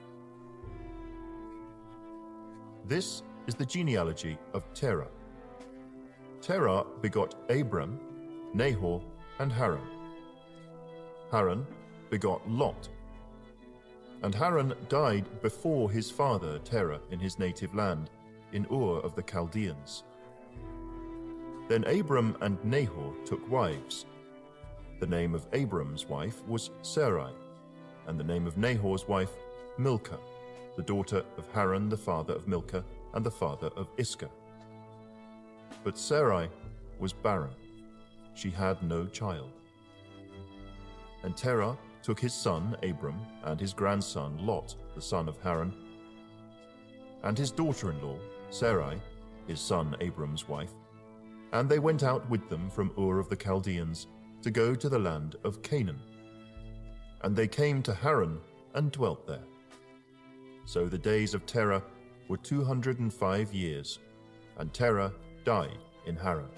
This is the genealogy of Terah. Terah begot Abram, Nahor, and Haran. Haran begot Lot. And Haran died before his father Terah in his native land, in Ur of the Chaldeans. Then Abram and Nahor took wives. The name of Abram's wife was Sarai, and the name of Nahor's wife Milcah, the daughter of Haran the father of Milcah and the father of Iscah. But Sarai was barren; she had no child. And Terah took his son Abram and his grandson Lot, the son of Haran, and his daughter-in-law Sarai, his son Abram's wife, and they went out with them from Ur of the Chaldeans to go to the land of Canaan. And they came to Haran and dwelt there. So the days of Terah were two hundred and five years, and Terah died in Haran.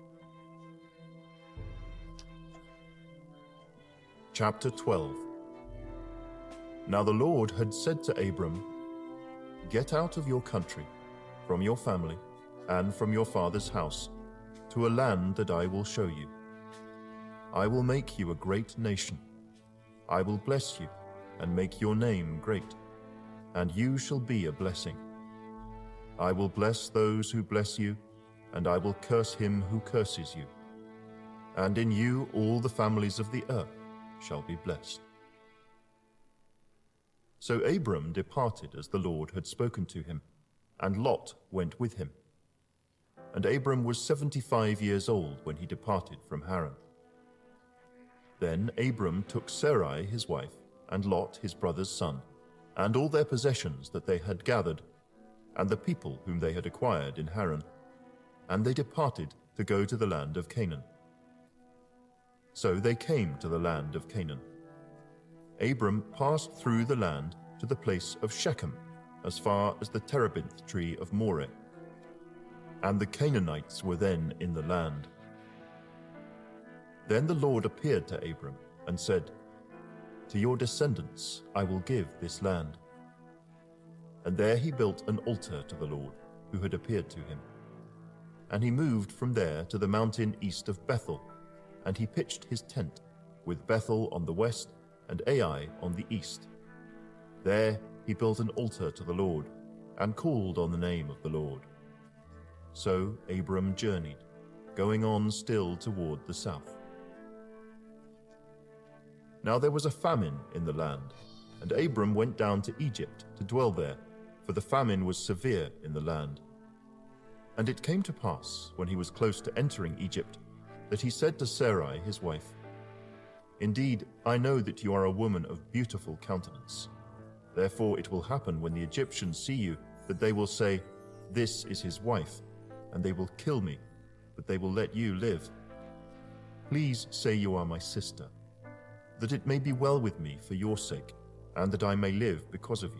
Chapter twelve. Now the Lord had said to Abram, "Get out of your country, from your family, and from your father's house, to a land that I will show you. I will make you a great nation. I will bless you and make your name great, and you shall be a blessing. I will bless those who bless you, and I will curse him who curses you. And in you all the families of the earth shall be blessed." So Abram departed as the Lord had spoken to him, and Lot went with him. And Abram was seventy-five years old when he departed from Haran. Then Abram took Sarai his wife, and Lot his brother's son, and all their possessions that they had gathered, and the people whom they had acquired in Haran, and they departed to go to the land of Canaan. So they came to the land of Canaan. Abram passed through the land to the place of Shechem, as far as the terebinth tree of Moreh. And the Canaanites were then in the land. Then the Lord appeared to Abram and said, "To your descendants I will give this land." And there he built an altar to the Lord, who had appeared to him. And he moved from there to the mountain east of Bethel, and he pitched his tent, with Bethel on the west and Ai on the east. There he built an altar to the Lord, and called on the name of the Lord. So Abram journeyed, going on still toward the south. Now there was a famine in the land, and Abram went down to Egypt to dwell there, for the famine was severe in the land. And it came to pass, when he was close to entering Egypt, that he said to Sarai his wife, "Indeed, I know that you are a woman of beautiful countenance. Therefore it will happen when the Egyptians see you, that they will say, 'This is his wife,' and they will kill me, but they will let you live. Please say you are my sister, that it may be well with me for your sake, and that I may live because of you."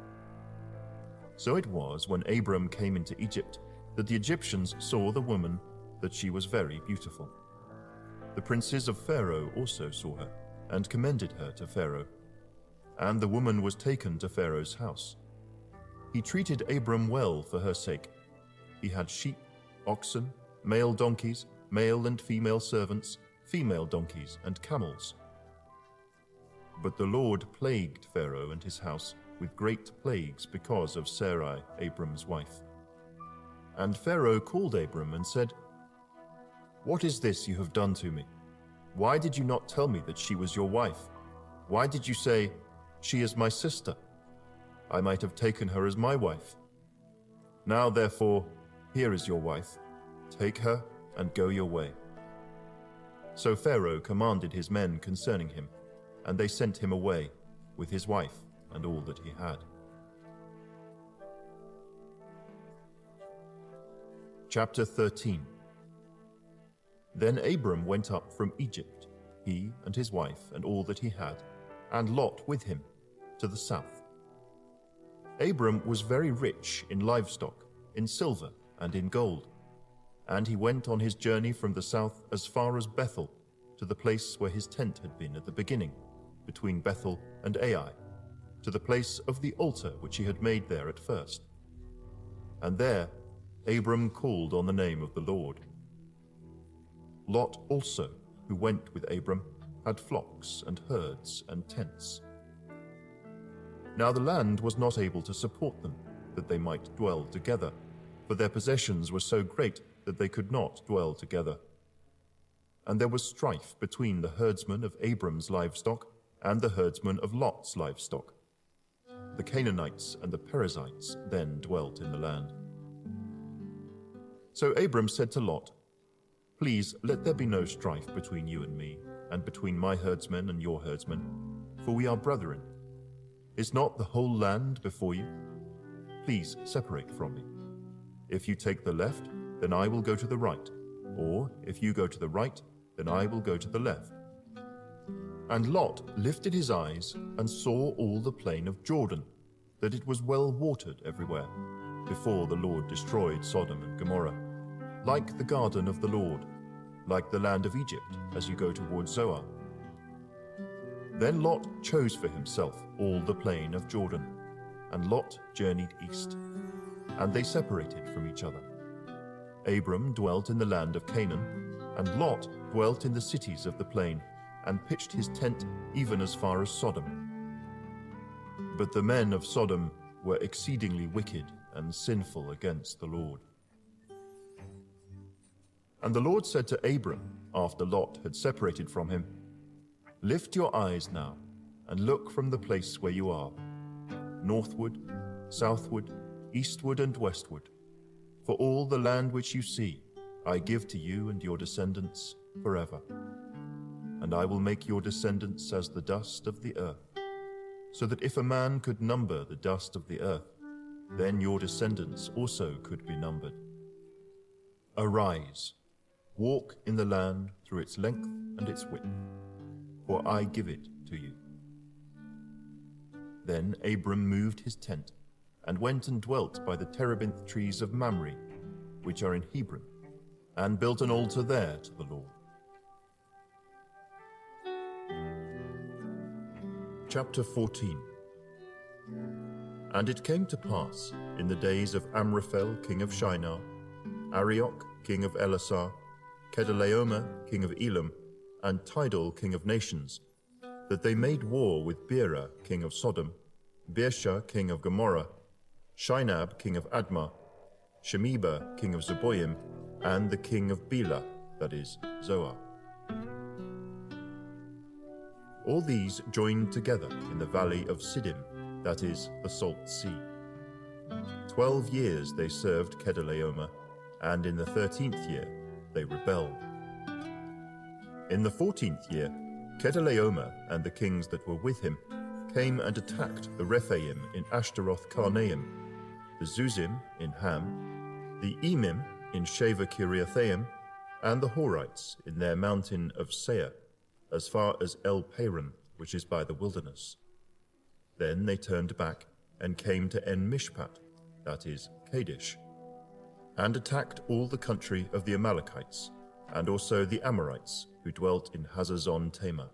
So it was, when Abram came into Egypt, that the Egyptians saw the woman, that she was very beautiful. The princes of Pharaoh also saw her, and commended her to Pharaoh. And the woman was taken to Pharaoh's house. He treated Abram well for her sake. He had sheep, oxen, male donkeys, male and female servants, female donkeys, and camels. But the Lord plagued Pharaoh and his house with great plagues because of Sarai, Abram's wife. And Pharaoh called Abram and said, "What is this you have done to me? Why did you not tell me that she was your wife? Why did you say, 'She is my sister'? I might have taken her as my wife. Now, therefore, here is your wife. Take her and go your way." So Pharaoh commanded his men concerning him, and they sent him away with his wife and all that he had. Chapter thirteen. Then Abram went up from Egypt, he and his wife and all that he had, and Lot with him, to the south. Abram was very rich in livestock, in silver and in gold, and he went on his journey from the south as far as Bethel, to the place where his tent had been at the beginning, between Bethel and Ai, to the place of the altar which he had made there at first. And there Abram called on the name of the Lord. Lot also, who went with Abram, had flocks and herds and tents. Now the land was not able to support them, that they might dwell together, for their possessions were so great that they could not dwell together. And there was strife between the herdsmen of Abram's livestock and the herdsmen of Lot's livestock. The Canaanites and the Perizzites then dwelt in the land. So Abram said to Lot, "Please let there be no strife between you and me, and between my herdsmen and your herdsmen, for we are brethren. Is not the whole land before you? Please separate from me. If you take the left, then I will go to the right, or if you go to the right, then I will go to the left." And Lot lifted his eyes and saw all the plain of Jordan, that it was well watered everywhere, before the Lord destroyed Sodom and Gomorrah, like the garden of the Lord, like the land of Egypt, as you go toward Zoar. Then Lot chose for himself all the plain of Jordan, and Lot journeyed east, and they separated from each other. Abram dwelt in the land of Canaan, and Lot dwelt in the cities of the plain, and pitched his tent even as far as Sodom. But the men of Sodom were exceedingly wicked and sinful against the Lord. And the Lord said to Abram, after Lot had separated from him, "Lift your eyes now, and look from the place where you are, northward, southward, eastward, and westward. For all the land which you see, I give to you and your descendants forever. And I will make your descendants as the dust of the earth, so that if a man could number the dust of the earth, then your descendants also could be numbered. Arise, walk in the land through its length and its width, for I give it to you." Then Abram moved his tent, and went and dwelt by the terebinth trees of Mamre, which are in Hebron, and built an altar there to the Lord. Chapter fourteen. And it came to pass, in the days of Amraphel king of Shinar, Arioch king of Elasar, Kedorlaomer king of Elam, and Tidal king of nations, that they made war with Bera king of Sodom, Birsha king of Gomorrah, Shinab king of Admah, Shemeba king of Zeboim, and the king of Bela, that is, Zoar. All these joined together in the valley of Siddim, that is, the Salt Sea. Twelve years they served Kedorlaomer, and in the thirteenth year they rebelled. In the fourteenth year, Kedorlaomer and the kings that were with him came and attacked the Rephaim in Ashtaroth Karnaim, the Zuzim in Ham, the Emim in Sheva Kiriathaim, and the Horites in their mountain of Seir, as far as El Paran, which is by the wilderness. Then they turned back and came to En Mishpat, that is, Kadesh, and attacked all the country of the Amalekites, and also the Amorites, who dwelt in Hazazon Tamar.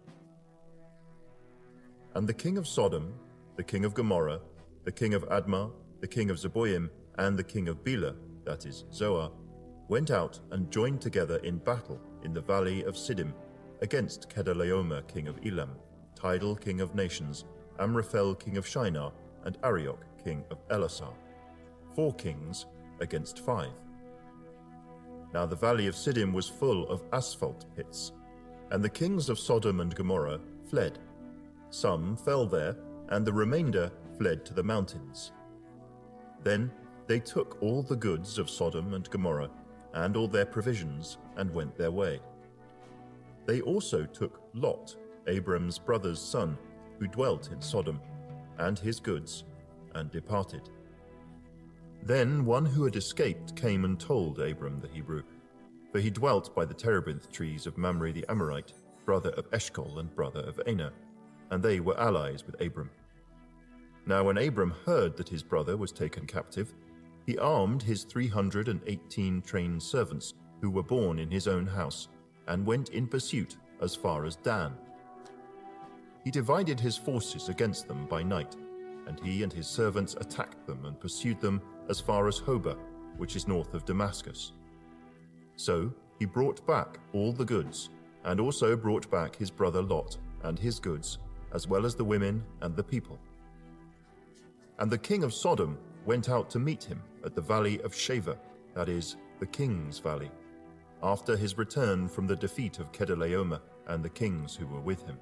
And the king of Sodom, the king of Gomorrah, the king of Admah, the king of Zeboim, and the king of Bela, that is, Zoar, went out and joined together in battle in the valley of Siddim, against Kedorlaomer king of Elam, Tidal king of nations, Amraphel king of Shinar, and Arioch king of Elasar, four kings against five. Now the valley of Siddim was full of asphalt pits, and the kings of Sodom and Gomorrah fled. Some fell there, and the remainder fled to the mountains. Then they took all the goods of Sodom and Gomorrah, and all their provisions, and went their way. They also took Lot, Abram's brother's son, who dwelt in Sodom, and his goods, and departed. Then one who had escaped came and told Abram the Hebrew, for he dwelt by the terebinth trees of Mamre the Amorite, brother of Eshcol and brother of Aner, and they were allies with Abram. Now when Abram heard that his brother was taken captive, he armed his three hundred and eighteen trained servants who were born in his own house, and went in pursuit as far as Dan. He divided his forces against them by night, and he and his servants attacked them and pursued them as far as Hobah, which is north of Damascus. So he brought back all the goods, and also brought back his brother Lot and his goods, as well as the women and the people. And the king of Sodom went out to meet him at the valley of Shaveh, that is, the king's valley, after his return from the defeat of Kedorlaomer and the kings who were with him.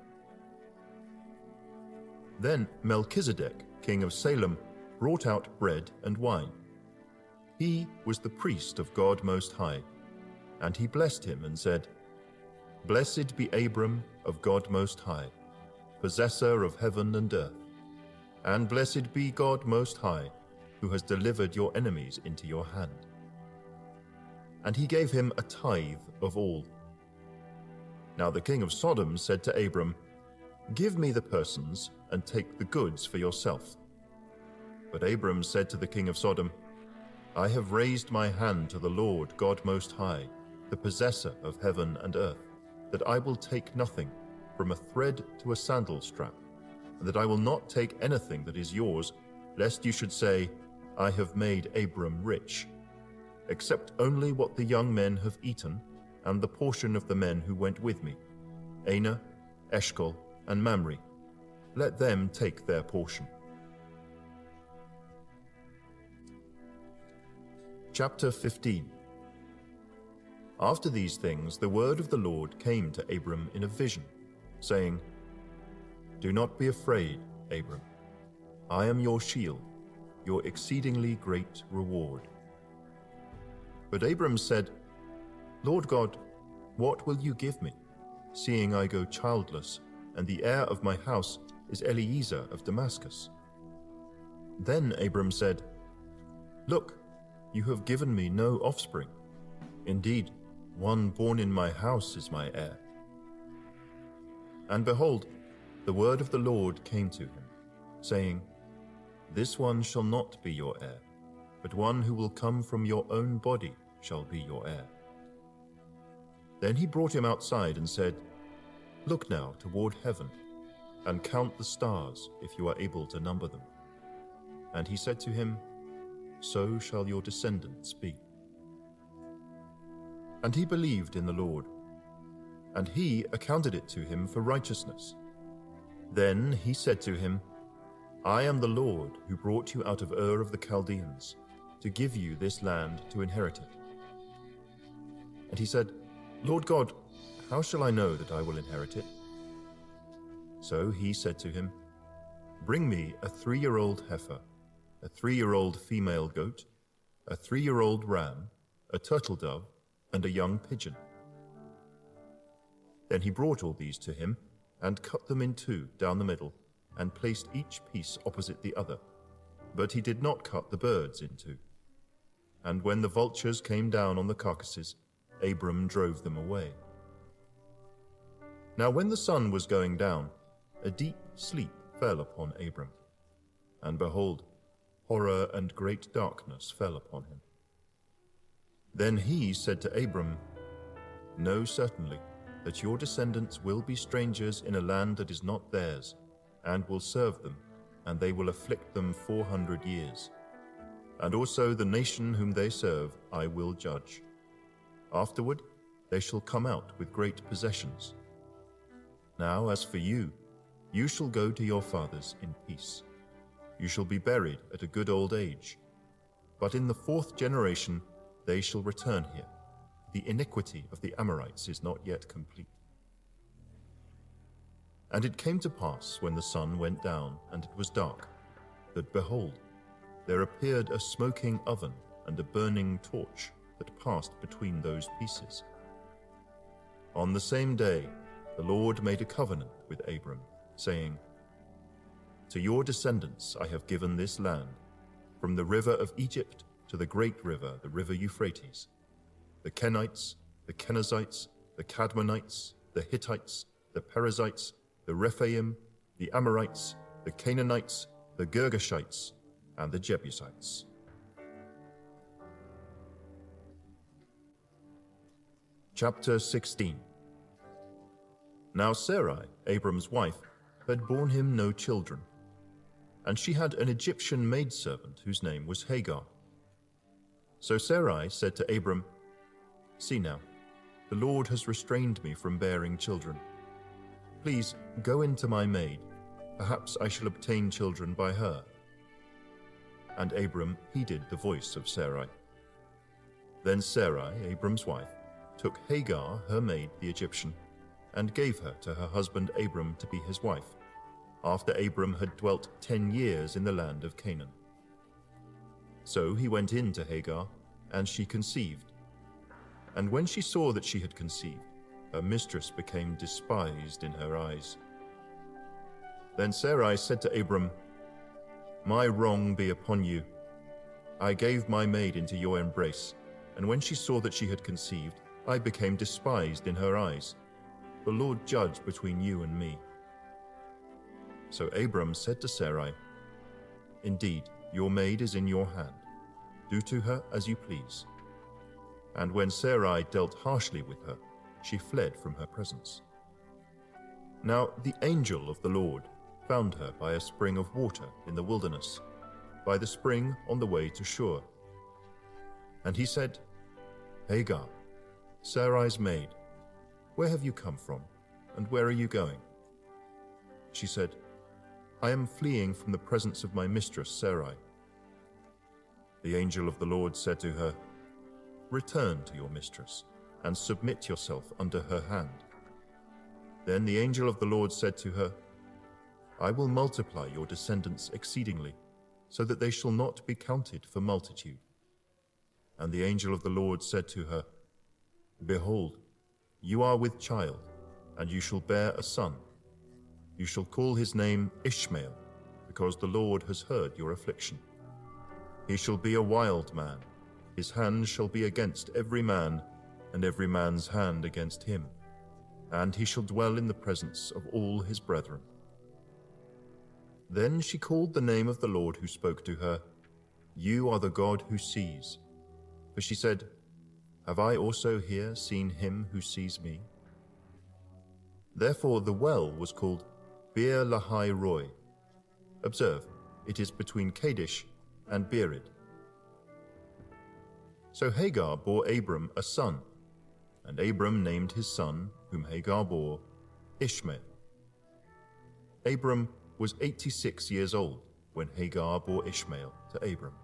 Then Melchizedek, king of Salem, brought out bread and wine. He was the priest of God Most High, and he blessed him and said, "Blessed be Abram of God Most High, possessor of heaven and earth, and blessed be God Most High, who has delivered your enemies into your hand." And he gave him a tithe of all. Now the king of Sodom said to Abram, "Give me the persons, and take the goods for yourself." But Abram said to the king of Sodom, "I have raised my hand to the Lord God Most High, the possessor of heaven and earth, that I will take nothing, from a thread to a sandal strap, and that I will not take anything that is yours, lest you should say, 'I have made Abram rich,' except only what the young men have eaten, and the portion of the men who went with me, Aner, Eshcol, and Mamre. Let them take their portion." Chapter fifteen. After these things the word of the Lord came to Abram in a vision, saying, "Do not be afraid, Abram. I am your shield, your exceedingly great reward." But Abram said, "Lord God, what will you give me, seeing I go childless, and the heir of my house is Eliezer of Damascus?" Then Abram said, "Look, you have given me no offspring. Indeed, one born in my house is my heir." And behold, the word of the Lord came to him, saying, "This one shall not be your heir, but one who will come from your own body shall be your heir." Then he brought him outside and said, "Look now toward heaven, and count the stars, if you are able to number them." And he said to him, "So shall your descendants be." And he believed in the Lord, and he accounted it to him for righteousness. Then he said to him, "I am the Lord who brought you out of Ur of the Chaldeans, to give you this land to inherit it." And he said, "Lord God, how shall I know that I will inherit it?" So he said to him, "Bring me a three-year-old heifer, a three-year-old female goat, a three-year-old ram, a turtle dove, and a young pigeon." Then he brought all these to him, and cut them in two down the middle, and placed each piece opposite the other. But he did not cut the birds in two. And when the vultures came down on the carcasses, Abram drove them away. Now when the sun was going down, a deep sleep fell upon Abram. And behold, horror and great darkness fell upon him. Then he said to Abram, "Know certainly that your descendants will be strangers in a land that is not theirs, and will serve them, and they will afflict them four hundred years. And also the nation whom they serve I will judge. Afterward they shall come out with great possessions. Now as for you, You shall go to your fathers in peace. You shall be buried at a good old age. But in the fourth generation they shall return here. The iniquity of the Amorites is not yet complete. And it came to pass, when the sun went down and it was dark, that behold, there appeared a smoking oven and a burning torch that passed between those pieces. On the same day the Lord made a covenant with Abram, saying, To your descendants I have given this land, from the river of Egypt to the great river, the river Euphrates, the Kenites, the Kenizzites, the Cadmonites, the Hittites, the Perizzites, the Rephaim, the Amorites, the Canaanites, the Girgashites, and the Jebusites. Chapter sixteen. Now Sarai, Abram's wife, had borne him no children, and she had an Egyptian maidservant whose name was Hagar. So Sarai said to Abram, See now, the Lord has restrained me from bearing children. Please go in to my maid, perhaps I shall obtain children by her. And Abram heeded the voice of Sarai. Then Sarai, Abram's wife, took Hagar, her maid, the Egyptian, and gave her to her husband Abram to be his wife, after Abram had dwelt ten years in the land of Canaan. So he went in to Hagar, and she conceived. And when she saw that she had conceived, her mistress became despised in her eyes. Then Sarai said to Abram, My wrong be upon you. I gave my maid into your embrace, and when she saw that she had conceived, I became despised in her eyes. The Lord judge between you and me. So Abram said to Sarai, Indeed, your maid is in your hand. Do to her as you please. And when Sarai dealt harshly with her, she fled from her presence. Now the angel of the Lord found her by a spring of water in the wilderness, by the spring on the way to Shur. And he said, Hagar, Sarai's maid, where have you come from, and where are you going? She said, I am fleeing from the presence of my mistress Sarai. The angel of the Lord said to her, Return to your mistress, and submit yourself under her hand. Then the angel of the Lord said to her, I will multiply your descendants exceedingly, so that they shall not be counted for multitude. And the angel of the Lord said to her, Behold, you are with child, and you shall bear a son. You shall call his name Ishmael, because the Lord has heard your affliction. He shall be a wild man. His hand shall be against every man, and every man's hand against him. And he shall dwell in the presence of all his brethren. Then she called the name of the Lord who spoke to her, You are the God who sees. For she said, Have I also here seen him who sees me? Therefore the well was called Beer Lahai Roi. Observe, it is between Kadesh and Beerid. So Hagar bore Abram a son, and Abram named his son, whom Hagar bore, Ishmael. Abram was eighty-six years old when Hagar bore Ishmael to Abram.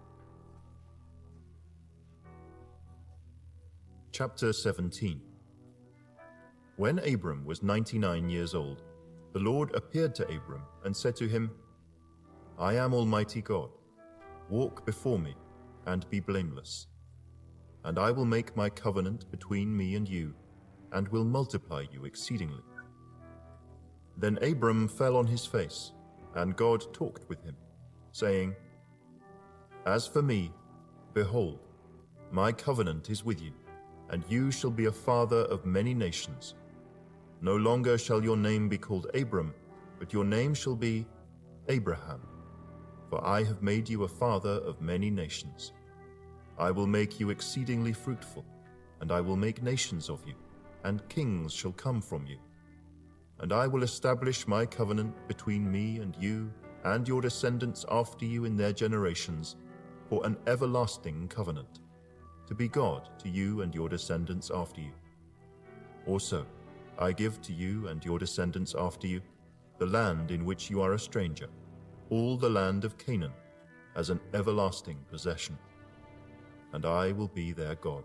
Chapter seventeen. When Abram was ninety-nine years old, the Lord appeared to Abram and said to him, I am Almighty God. Walk before me and be blameless. And I will make my covenant between me and you, and will multiply you exceedingly. Then Abram fell on his face, and God talked with him, saying, As for me, behold, my covenant is with you, and you shall be a father of many nations. No longer shall your name be called Abram, but your name shall be Abraham, for I have made you a father of many nations. I will make you exceedingly fruitful, and I will make nations of you, and kings shall come from you. And I will establish my covenant between me and you and your descendants after you in their generations, for an everlasting covenant, to be God to you and your descendants after you. Also, I give to you and your descendants after you the land in which you are a stranger, all the land of Canaan, as an everlasting possession. And I will be their God.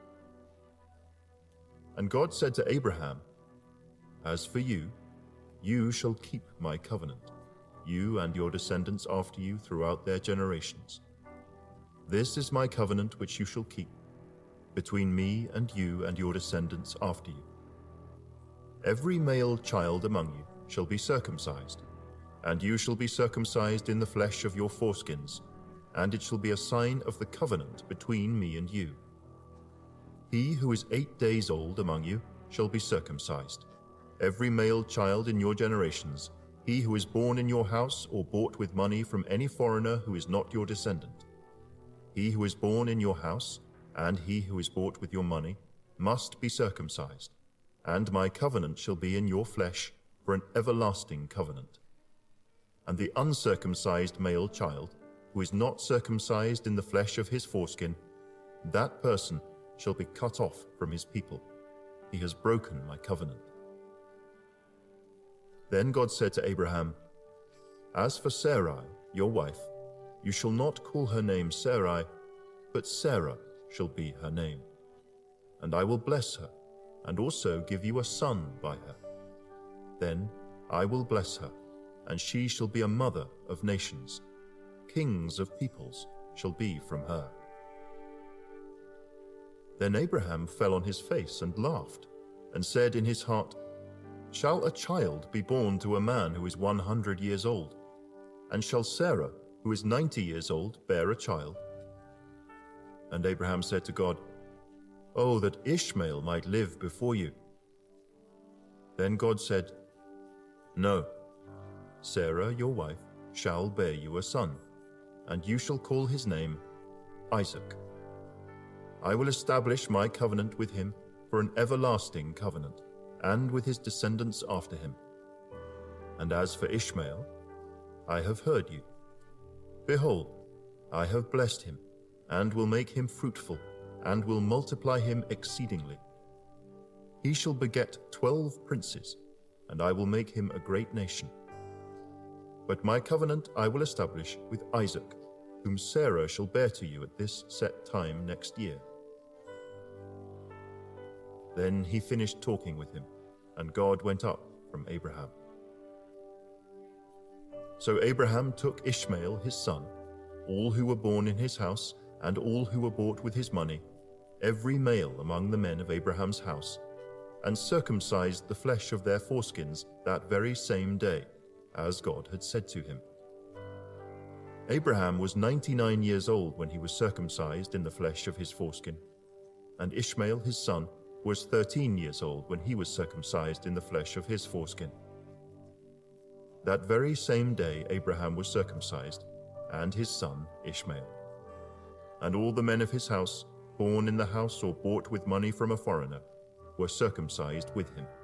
And God said to Abraham, As for you, you shall keep my covenant, you and your descendants after you throughout their generations. This is my covenant which you shall keep, between me and you and your descendants after you. Every male child among you shall be circumcised, and you shall be circumcised in the flesh of your foreskins, and it shall be a sign of the covenant between me and you. He who is eight days old among you shall be circumcised, every male child in your generations, he who is born in your house or bought with money from any foreigner who is not your descendant. He who is born in your house, and he who is bought with your money, must be circumcised, and my covenant shall be in your flesh for an everlasting covenant. And the uncircumcised male child, who is not circumcised in the flesh of his foreskin, that person shall be cut off from his people. He has broken my covenant. Then God said to Abraham, As for Sarai, your wife, you shall not call her name Sarai, but Sarah shall be her name. And I will bless her, and also give you a son by her. Then I will bless her, and she shall be a mother of nations. Kings of peoples shall be from her. Then Abraham fell on his face and laughed, and said in his heart, Shall a child be born to a man who is one hundred years old? And shall Sarah, who is ninety years old, bear a child? And Abraham said to God, Oh, that Ishmael might live before you. Then God said, No, Sarah, your wife, shall bear you a son, and you shall call his name Isaac. I will establish my covenant with him for an everlasting covenant, and with his descendants after him. And as for Ishmael, I have heard you. Behold, I have blessed him, and will make him fruitful, and will multiply him exceedingly. He shall beget twelve princes, and I will make him a great nation. But my covenant I will establish with Isaac, whom Sarah shall bear to you at this set time next year. Then he finished talking with him, and God went up from Abraham. So Abraham took Ishmael his son, all who were born in his house, and all who were bought with his money, every male among the men of Abraham's house, and circumcised the flesh of their foreskins that very same day, as God had said to him. Abraham was ninety-nine years old when he was circumcised in the flesh of his foreskin, and Ishmael his son was thirteen years old when he was circumcised in the flesh of his foreskin. That very same day Abraham was circumcised, and his son Ishmael. And all the men of his house, born in the house or bought with money from a foreigner, were circumcised with him.